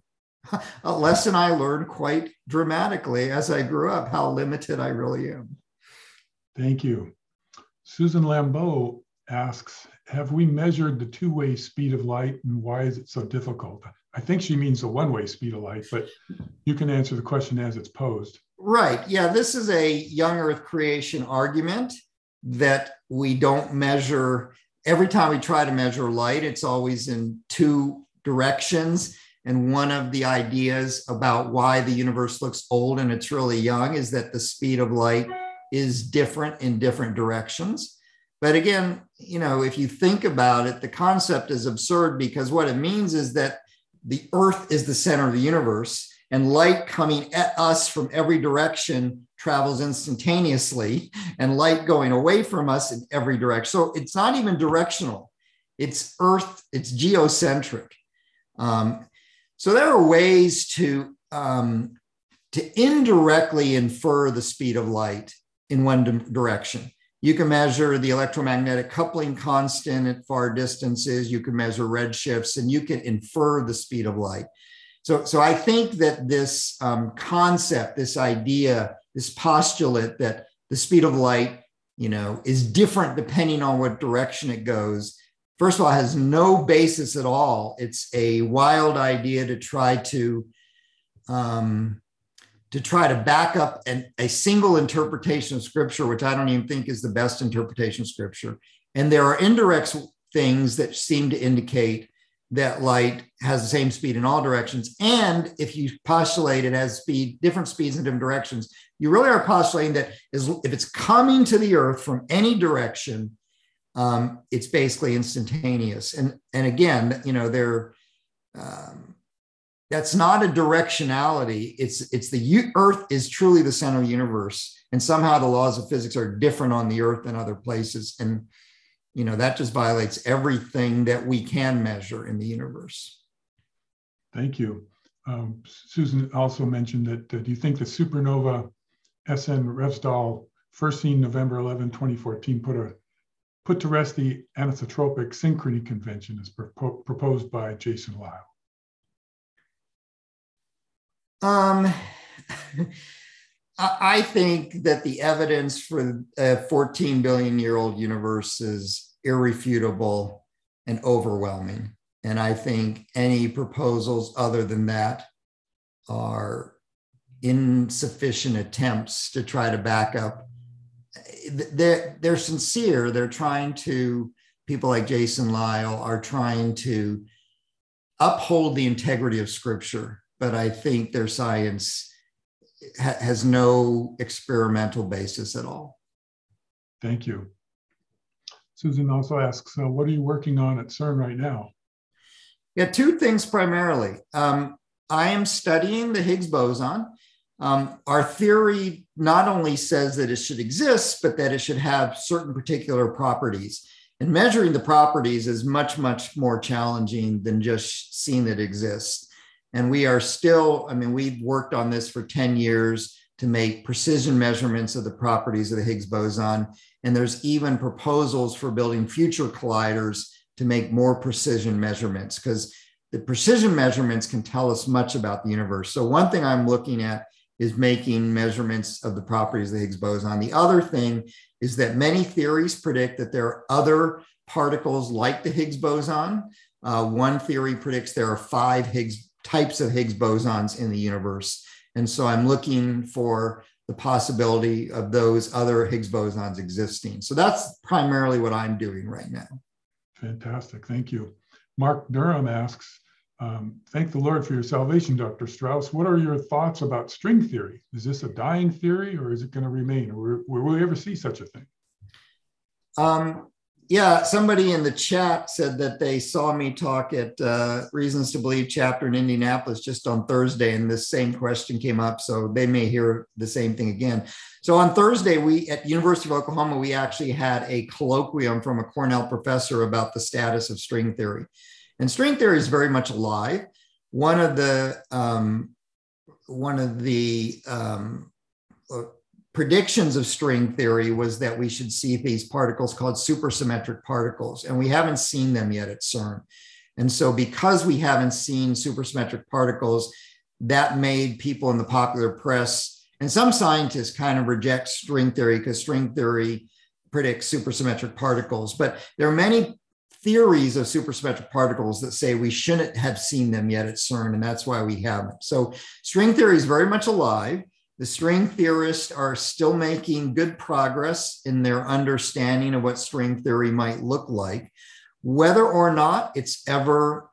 A lesson I learned quite dramatically as I grew up, how limited I really am. Thank you. Susan Lambeau asks, have we measured the two-way speed of light and why is it so difficult? I think she means the one-way speed of light, but you can answer the question as it's posed. Right. Yeah, this is a young Earth creation argument that we don't measure. Every time we try to measure light, it's always in two directions. And one of the ideas about why the universe looks old and it's really young is that the speed of light is different in different directions. But again, you know, if you think about it, the concept is absurd because what it means is that the Earth is the center of the universe and light coming at us from every direction travels instantaneously and light going away from us in every direction. So it's not even directional. It's Earth, it's geocentric. Um, so there are ways to, um, to indirectly infer the speed of light in one di- direction. You can measure the electromagnetic coupling constant at far distances. You can measure redshifts, and you can infer the speed of light. So, so I think that this um, concept, this idea, this postulate that the speed of light you know, is different depending on what direction it goes. First of all, it has no basis at all. It's a wild idea to try to um, to try to back up an, a single interpretation of scripture, which I don't even think is the best interpretation of scripture. And there are indirect things that seem to indicate that light has the same speed in all directions. And if you postulate it has speed, different speeds in different directions, you really are postulating that is, if it's coming to the earth from any direction, um, it's basically instantaneous. And, and again, you know, they're, um, that's not a directionality. It's, it's the u- earth is truly the center of the universe. And somehow the laws of physics are different on the earth than other places. And, you know, that just violates everything that we can measure in the universe. Thank you. Um, Susan also mentioned that, uh, do you think the supernova S N Revstal, first seen November eleventh, twenty fourteen, put a put to rest the anisotropic synchrony convention as propo- proposed by Jason Lisle? Um, I think that the evidence for a fourteen billion year old universe is irrefutable and overwhelming. And I think any proposals other than that are insufficient attempts to try to back up. They're, they're sincere. They're trying to, people like Jason Lisle are trying to uphold the integrity of scripture, but I think their science ha- has no experimental basis at all. Thank you. Susan also asks, uh, what are you working on at CERN right now? Yeah, two things primarily. Um, I am studying the Higgs boson. Um, our theory not only says that it should exist, but that it should have certain particular properties. And measuring the properties is much, much more challenging than just seeing that it exists. And we are still, I mean, we've worked on this for ten years to make precision measurements of the properties of the Higgs boson. And there's even proposals for building future colliders to make more precision measurements, because the precision measurements can tell us much about the universe. So one thing I'm looking at is making measurements of the properties of the Higgs boson. The other thing is that many theories predict that there are other particles like the Higgs boson. Uh, one theory predicts there are five Higgs types of Higgs bosons in the universe. And so I'm looking for the possibility of those other Higgs bosons existing. So that's primarily what I'm doing right now. Fantastic, thank you. Mark Durham asks, um, thank the Lord for your salvation, Doctor Strauss. What are your thoughts about string theory? Is this a dying theory or is it going to remain? Or will we ever see such a thing? Um, yeah, somebody in the chat said that they saw me talk at uh, Reasons to Believe chapter in Indianapolis just on Thursday, and this same question came up, so they may hear the same thing again. So on Thursday, we at University of Oklahoma, we actually had a colloquium from a Cornell professor about the status of string theory. And string theory is very much alive. One of the um, one of the um, predictions of string theory was that we should see these particles called supersymmetric particles, and we haven't seen them yet at CERN. And so because we haven't seen supersymmetric particles, that made people in the popular press and some scientists kind of reject string theory because string theory predicts supersymmetric particles. But there are many theories of supersymmetric particles that say we shouldn't have seen them yet at CERN, and that's why we haven't. So string theory is very much alive. The string theorists are still making good progress in their understanding of what string theory might look like. Whether or not it's ever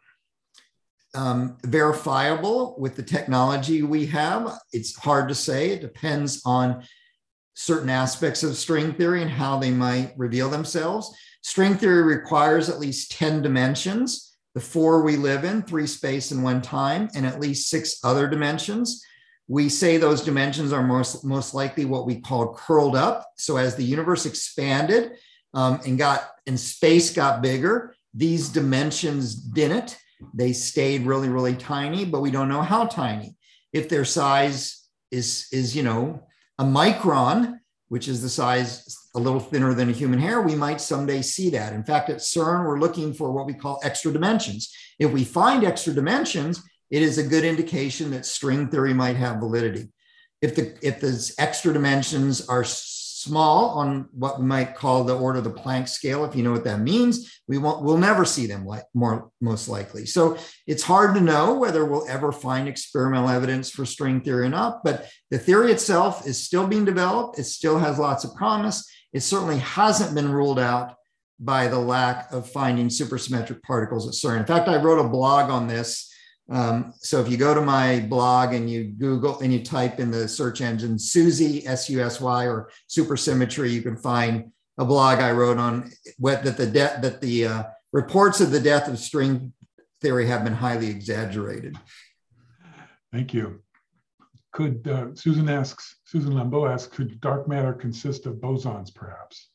um, verifiable with the technology we have, it's hard to say. It depends on certain aspects of string theory and how they might reveal themselves. String theory requires at least ten dimensions, the four we live in, three space and one time, and at least six other dimensions. We say those dimensions are most, most likely what we call curled up. So as the universe expanded um, and got and space got bigger, these dimensions didn't. They stayed really, really tiny, but we don't know how tiny. If their size is, is you know, a micron, which is the size a little thinner than a human hair, we might someday see that. In fact, at CERN, we're looking for what we call extra dimensions. If we find extra dimensions, it is a good indication that string theory might have validity. If the if the extra dimensions are small on what we might call the order of the Planck scale. If you know what that means, we won't, we'll never see them like more, most likely. So it's hard to know whether we'll ever find experimental evidence for string theory or not, but the theory itself is still being developed. It still has lots of promise. It certainly hasn't been ruled out by the lack of finding supersymmetric particles at CERN. In fact, I wrote a blog on this. Um, so if you go to my blog and you Google and you type in the search engine SUSY, S U S Y, or supersymmetry, you can find a blog I wrote on what that the de- that the uh, reports of the death of string theory have been highly exaggerated. Thank you. Could uh, Susan asks, Susan Lambeau asks, could dark matter consist of bosons, perhaps?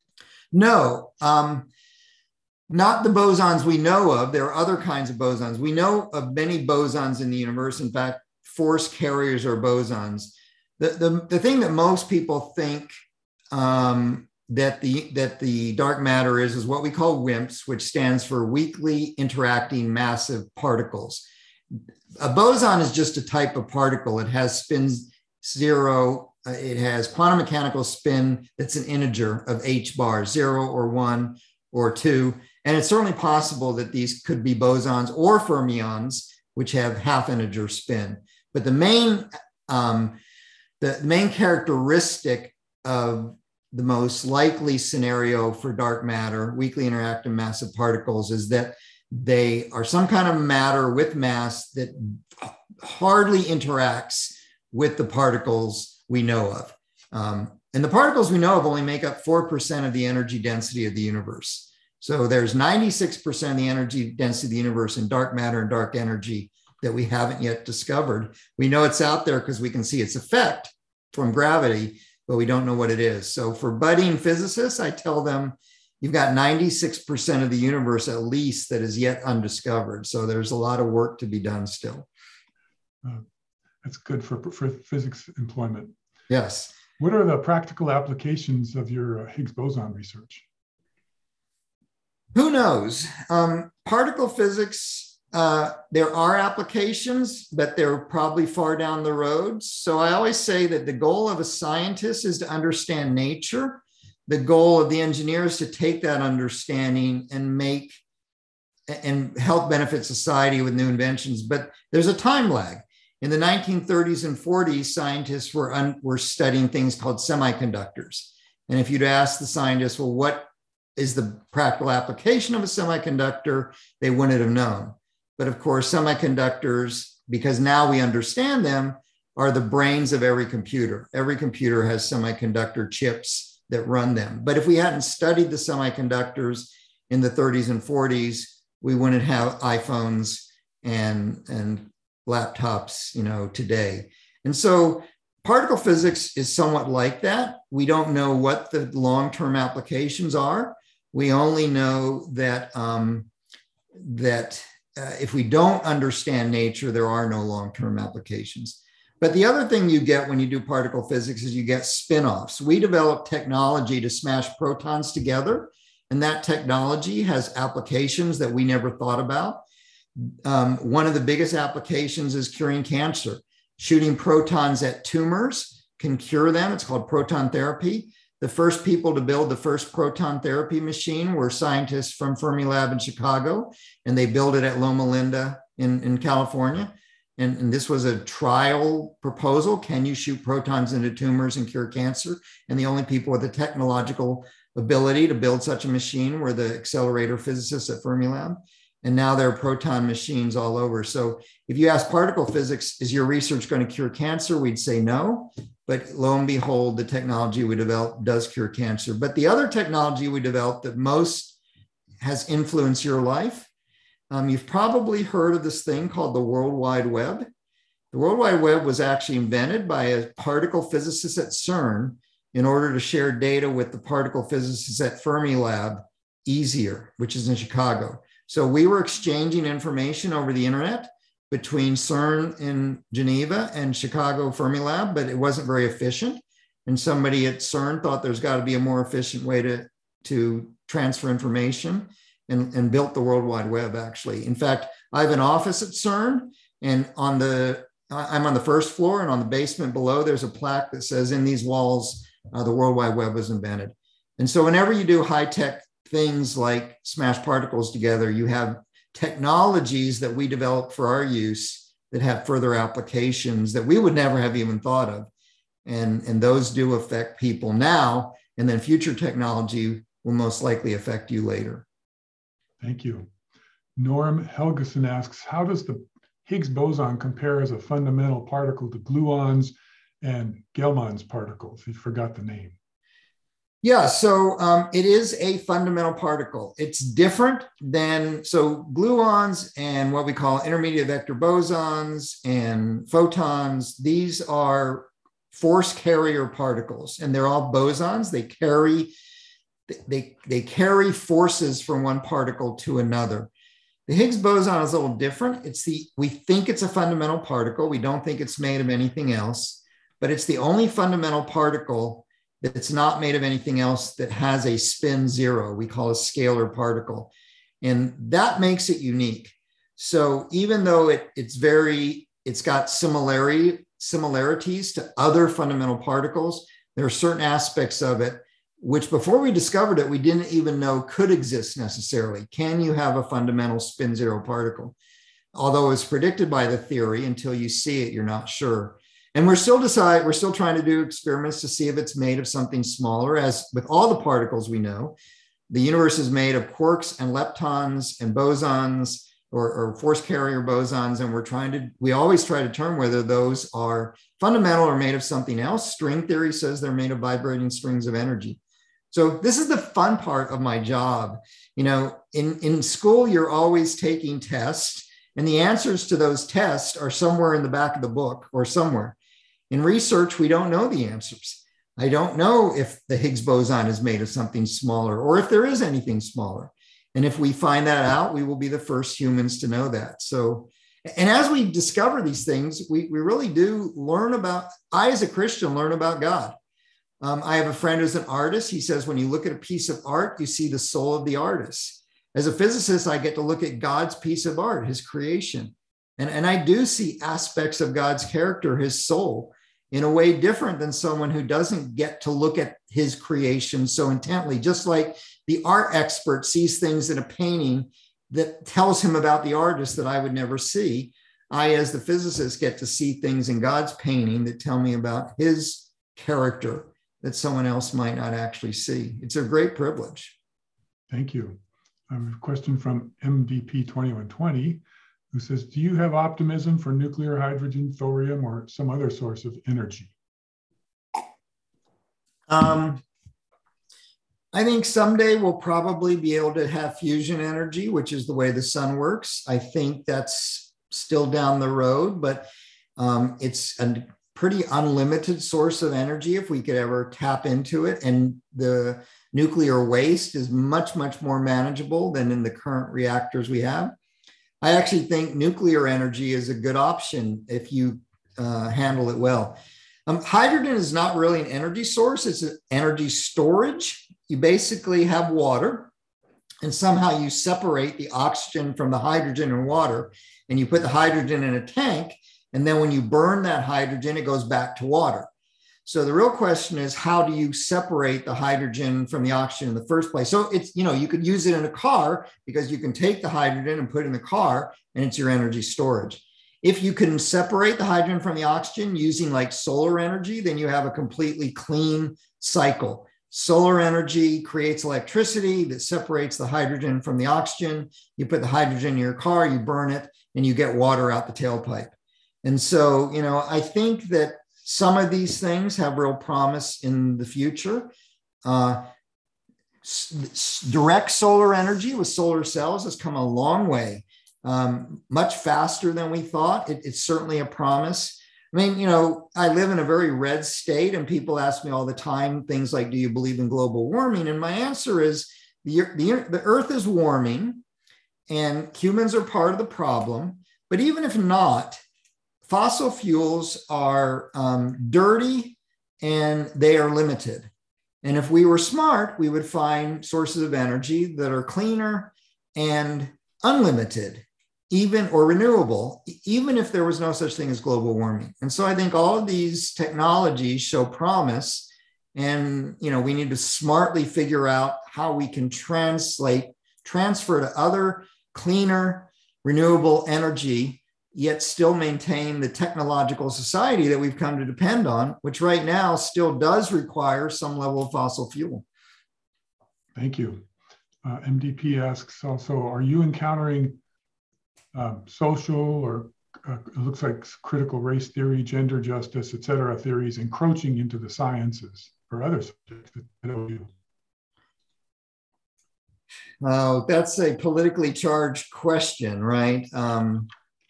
No. Um, Not the bosons we know of. There are other kinds of bosons. We know of many bosons in the universe. In fact, force carriers are bosons. The, the, the thing that most people think um, that, the, that the dark matter is, is what we call WIMPs, which stands for weakly interacting massive particles. A boson is just a type of particle. It has spin zero. Uh, it has quantum mechanical spin that's an integer of h bar, zero or one or two. And it's certainly possible that these could be bosons or fermions, which have half integer spin. But the main, um, the main characteristic of the most likely scenario for dark matter, weakly interacting massive particles, is that they are some kind of matter with mass that hardly interacts with the particles we know of. Um, and the particles we know of only make up four percent of the energy density of the universe. So there's ninety-six percent of the energy density of the universe in dark matter and dark energy that we haven't yet discovered. We know it's out there because we can see its effect from gravity, but we don't know what it is. So for budding physicists, I tell them, you've got ninety-six percent of the universe at least that is yet undiscovered. So there's a lot of work to be done still. Uh, that's good for, for physics employment. Yes. What are the practical applications of your uh, Higgs boson research? Who knows? Um, particle physics, uh, there are applications, but they're probably far down the road. So I always say that the goal of a scientist is to understand nature. The goal of the engineer is to take that understanding and make and help benefit society with new inventions. But there's a time lag. In the nineteen thirties and forties, scientists were, un, were studying things called semiconductors. And if you'd ask the scientists, well, what is the practical application of a semiconductor, they wouldn't have known. But of course, semiconductors, because now we understand them, are the brains of every computer. Every computer has semiconductor chips that run them. But if we hadn't studied the semiconductors in the thirties and forties, we wouldn't have iPhones and, and laptops, you know, today. And so particle physics is somewhat like that. We don't know what the long-term applications are. We only know that, um, that uh, if we don't understand nature, there are no long-term applications. But the other thing you get when you do particle physics is you get spin-offs. We develop technology to smash protons together, and that technology has applications that we never thought about. Um, one of the biggest applications is curing cancer. Shooting protons at tumors can cure them. It's called proton therapy. The first people to build the first proton therapy machine were scientists from Fermilab in Chicago, and they built it at Loma Linda in, in California. And, and this was a trial proposal. Can you shoot protons into tumors and cure cancer? And the only people with the technological ability to build such a machine were the accelerator physicists at Fermilab. And now there are proton machines all over. So if you ask particle physics, is your research going to cure cancer? We'd say no. But lo and behold, the technology we developed does cure cancer. But the other technology we developed that most has influenced your life, um, you've probably heard of this thing called the World Wide Web. The World Wide Web was actually invented by a particle physicist at CERN in order to share data with the particle physicists at Fermilab easier, which is in Chicago. So we were exchanging information over the internet between CERN in Geneva and Chicago Fermilab, but it wasn't very efficient. And somebody at CERN thought there's got to be a more efficient way to, to transfer information and, and built the World Wide Web, actually. In fact, I have an office at CERN, and on the I'm on the first floor, and on the basement below, there's a plaque that says, in these walls uh, the World Wide Web was invented. And so whenever you do high-tech things like smash particles together, you have technologies that we develop for our use that have further applications that we would never have even thought of. And, and those do affect people now, and then future technology will most likely affect you later. Thank you. Norm Helgeson asks, how does the Higgs boson compare as a fundamental particle to gluons and Gelman's particles? He forgot the name. Yeah, so um, it is a fundamental particle. It's different than, so gluons and what we call intermediate vector bosons and photons, these are force carrier particles, and they're all bosons. They carry, they, they carry forces from one particle to another. The Higgs boson is a little different. It's the, we think it's a fundamental particle. We don't think it's made of anything else, but it's the only fundamental particle that's not made of anything else that has a spin zero. We call a scalar particle. And that makes it unique. So even though it, it's very, it's got similarity, similarities to other fundamental particles, there are certain aspects of it which before we discovered it, we didn't even know could exist necessarily. Can you have a fundamental spin zero particle? Although it's predicted by the theory, until you see it, you're not sure. And we're still decide, we're still trying to do experiments to see if it's made of something smaller. As with all the particles we know, the universe is made of quarks and leptons and bosons, or, or force carrier bosons. And we're trying to, we always try to determine whether those are fundamental or made of something else. String theory says they're made of vibrating strings of energy. So this is the fun part of my job. You know, in, in school, you're always taking tests, and the answers to those tests are somewhere in the back of the book or somewhere. In research, we don't know the answers. I don't know if the Higgs boson is made of something smaller or if there is anything smaller. And if we find that out, we will be the first humans to know that. So, and as we discover these things, we, we really do learn about, I as a Christian learn about God. Um, I have a friend who's an artist. He says, when you look at a piece of art, you see the soul of the artist. As a physicist, I get to look at God's piece of art, his creation. And, and I do see aspects of God's character, his soul, in a way different than someone who doesn't get to look at his creation so intently. Just like the art expert sees things in a painting that tells him about the artist that I would never see, I, as the physicist, get to see things in God's painting that tell me about his character that someone else might not actually see. It's a great privilege. Thank you. I have a question from M D P twenty-one twenty, who says, do you have optimism for nuclear hydrogen, thorium, or some other source of energy? Um, I think someday we'll probably be able to have fusion energy, which is the way the sun works. I think that's still down the road, but um, it's a pretty unlimited source of energy if we could ever tap into it. And the nuclear waste is much, much more manageable than in the current reactors we have. I actually think nuclear energy is a good option if you uh, handle it well. Um, hydrogen is not really an energy source, it's an energy storage. You basically have water, and somehow you separate the oxygen from the hydrogen and water, and you put the hydrogen in a tank, and then when you burn that hydrogen, it goes back to water. So the real question is, how do you separate the hydrogen from the oxygen in the first place? So it's, you know, you could use it in a car because you can take the hydrogen and put it in the car and it's your energy storage. If you can separate the hydrogen from the oxygen using like solar energy, then you have a completely clean cycle. Solar energy creates electricity that separates the hydrogen from the oxygen. You put the hydrogen in your car, you burn it, and you get water out the tailpipe. And so, you know, I think that some of these things have real promise in the future. Uh, direct solar energy with solar cells has come a long way, um, much faster than we thought. It, it's certainly a promise. I mean, you know, I live in a very red state, and people ask me all the time things like, do you believe in global warming? And my answer is the, the, the Earth is warming and humans are part of the problem. But even if not, fossil fuels are um, dirty and they are limited. And if we were smart, we would find sources of energy that are cleaner and unlimited, even or renewable, even if there was no such thing as global warming. And so I think all of these technologies show promise. And, you know, we need to smartly figure out how we can translate, transfer to other cleaner, renewable energy, yet still maintain the technological society that we've come to depend on, which right now still does require some level of fossil fuel. Thank you. Uh, M D P asks also, are you encountering uh, social or uh, it looks like critical race theory, gender justice, et cetera, theories encroaching into the sciences or other subjects that you? Oh, that's a politically charged question, right? Um,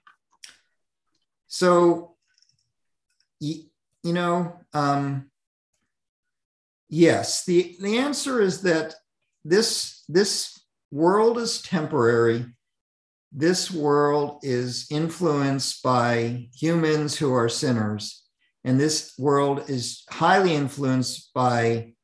so, you, you know, um, yes, the, the answer is that this, this world is temporary. This world is influenced by humans who are sinners, and this world is highly influenced by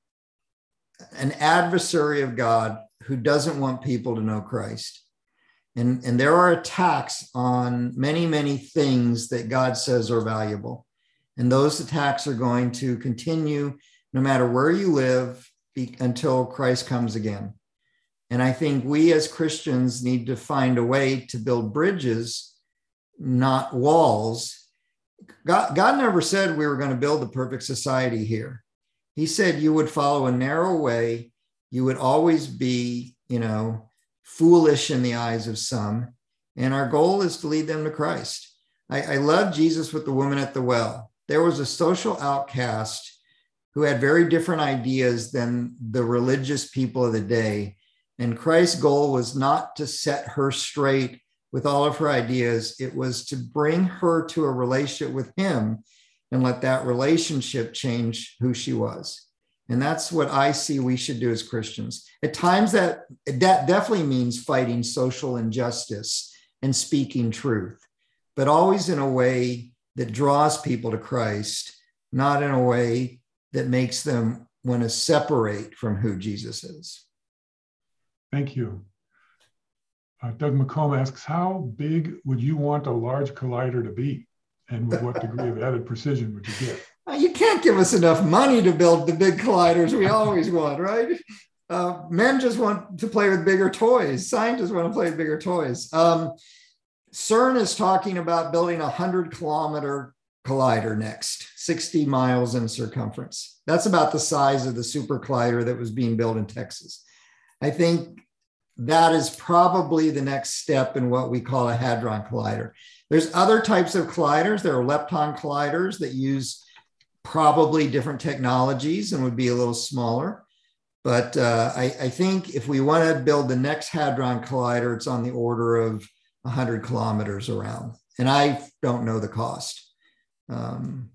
an adversary of God who doesn't want people to know Christ. And, and there are attacks on many, many things that God says are valuable. And those attacks are going to continue no matter where you live be, until Christ comes again. And I think we as Christians need to find a way to build bridges, not walls. God, God never said we were going to build the perfect society here. He said you would follow a narrow way. You would always be, you know, foolish in the eyes of some. And our goal is to lead them to Christ. I, I love Jesus with the woman at the well. There was a social outcast who had very different ideas than the religious people of the day. And Christ's goal was not to set her straight with all of her ideas. It was to bring her to a relationship with him and let that relationship change who she was. And that's what I see we should do as Christians. At times that, that definitely means fighting social injustice and speaking truth, but always in a way that draws people to Christ, not in a way that makes them want to separate from who Jesus is. Thank you. Uh, Doug McComb asks, how big would you want a large collider to be? And with what degree of added precision would you get? You can't give us enough money to build the big colliders we always want, right? Uh, men just want to play with bigger toys. Scientists want to play with bigger toys. Um, CERN is talking about building a one hundred kilometer collider next, sixty miles in circumference. That's about the size of the super collider that was being built in Texas. I think that is probably the next step in what we call a hadron collider. There's other types of colliders. There are lepton colliders that use probably different technologies and would be a little smaller. But uh, I, I think if we want to build the next hadron collider, it's on the order of one hundred kilometers around. And I don't know the cost. Um,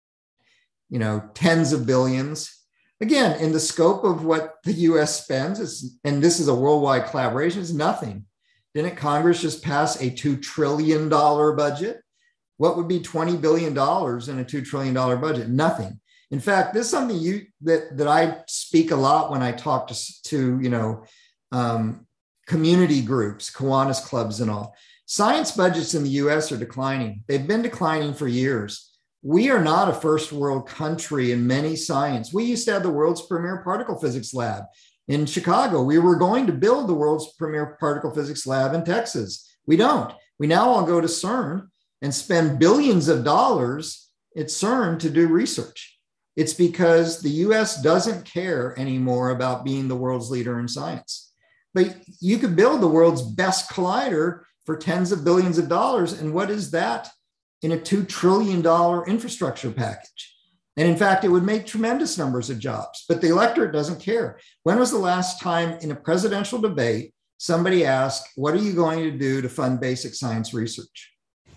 you know, tens of billions. Again, in the scope of what the U S spends, is, and this is a worldwide collaboration, is nothing. Didn't Congress just pass a two trillion dollars budget? What would be twenty billion dollars in a two trillion dollars budget? Nothing. In fact, this is something you that, that I speak a lot when I talk to, to you know, um, community groups, Kiwanis clubs and all. Science budgets in the U S are declining. They've been declining for years. We are not a first world country in many science. We used to have the world's premier particle physics lab in Chicago. We were going to build the world's premier particle physics lab in Texas. We don't. We now all go to CERN and spend billions of dollars at CERN to do research. It's because the U S doesn't care anymore about being the world's leader in science. But you could build the world's best collider for tens of billions of dollars. And what is that in a two trillion dollars infrastructure package? And in fact, it would make tremendous numbers of jobs, but the electorate doesn't care. When was the last time in a presidential debate, somebody asked, what are you going to do to fund basic science research?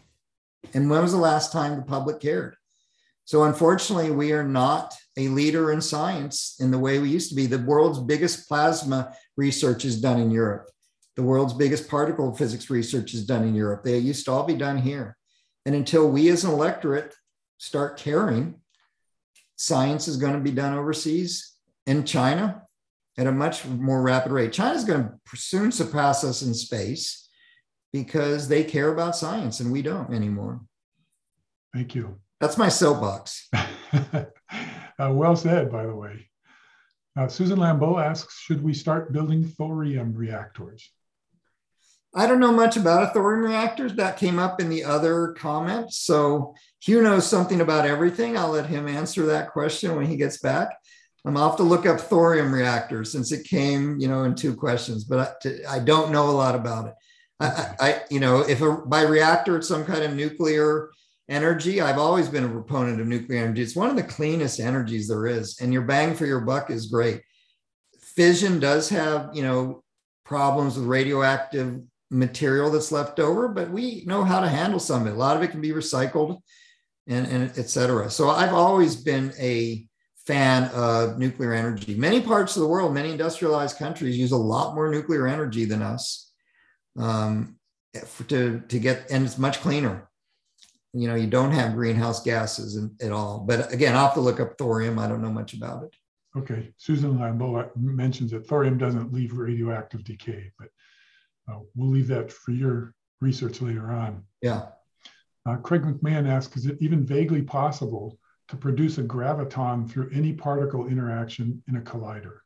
And when was the last time the public cared? So unfortunately, we are not a leader in science in the way we used to be. The world's biggest plasma research is done in Europe. The world's biggest particle physics research is done in Europe. They used to all be done here. And until we as an electorate start caring, science is going to be done overseas in China at a much more rapid rate. China is going to soon surpass us in space because they care about science and we don't anymore. Thank you. That's my soapbox. Uh, well said, by the way. Uh, Susan Lambeau asks, should we start building thorium reactors? I don't know much about thorium reactors. That came up in the other comments. So Hugh knows something about everything. I'll let him answer that question when he gets back. I'm off to look up thorium reactors since it came, you know, in two questions, but I, I don't know a lot about it. I, I, you know, if a, by reactor it's some kind of nuclear energy, I've always been a proponent of nuclear energy. It's one of the cleanest energies there is, and your bang for your buck is great. Fission does have, you know, problems with radioactive material that's left over, but we know how to handle some of it. A lot of it can be recycled, and, and et cetera. So I've always been a fan of nuclear energy. Many parts of the world, many industrialized countries use a lot more nuclear energy than us um, for, to, to get, and it's much cleaner. You know, you don't have greenhouse gases in, at all. But again, I'll have to look up thorium. I don't know much about it. Okay, Susan Lambeau mentions that thorium doesn't leave radioactive decay, but uh, we'll leave that for your research later on. Yeah. Uh, Craig McMahon asks, is it even vaguely possible to produce a graviton through any particle interaction in a collider?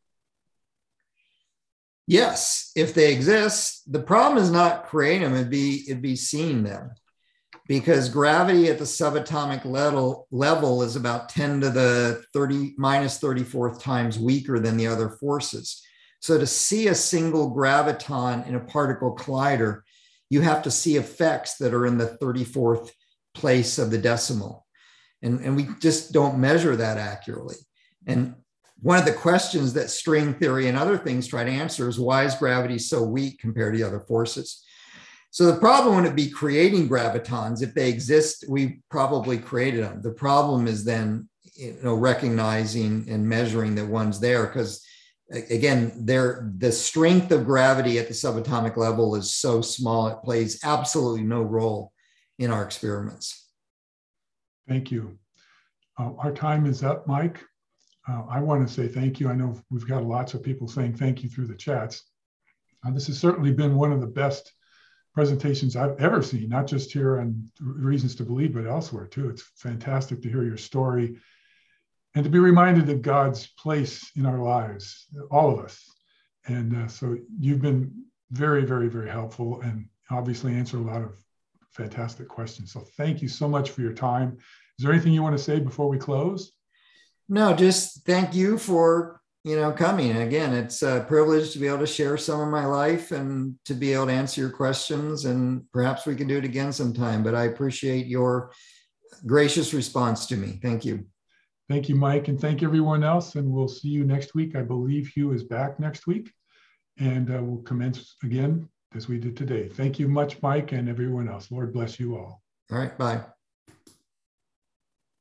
Yes, if they exist. The problem is not creating them, it'd be, it'd be seeing them. Because gravity at the subatomic level, level is about ten to the thirty minus thirty-fourth times weaker than the other forces. So to see a single graviton in a particle collider, you have to see effects that are in the thirty-fourth place of the decimal. And, and we just don't measure that accurately. And one of the questions that string theory and other things try to answer is, why is gravity so weak compared to the other forces? So the problem wouldn't be creating gravitons. If they exist, we probably created them. The problem is then, you know, recognizing and measuring that one's there, because again, they're, the strength of gravity at the subatomic level is so small, it plays absolutely no role in our experiments. Thank you. Uh, our time is up, Mike. Uh, I want to say thank you. I know we've got lots of people saying thank you through the chats. Uh, this has certainly been one of the best presentations I've ever seen, not just here on Reasons to Believe, but elsewhere too. It's fantastic to hear your story and to be reminded of God's place in our lives, all of us. And uh, so you've been very, very, very helpful and obviously answered a lot of fantastic questions. So thank you so much for your time. Is there anything you want to say before we close? No, just thank you for, you know, coming. And again, it's a privilege to be able to share some of my life and to be able to answer your questions, and perhaps we can do it again sometime, but I appreciate your gracious response to me. Thank you. Thank you, Mike, and thank everyone else. And we'll see you next week. I believe Hugh is back next week, and uh, we'll commence again as we did today. Thank you much, Mike, and everyone else. Lord bless you all. All right, bye.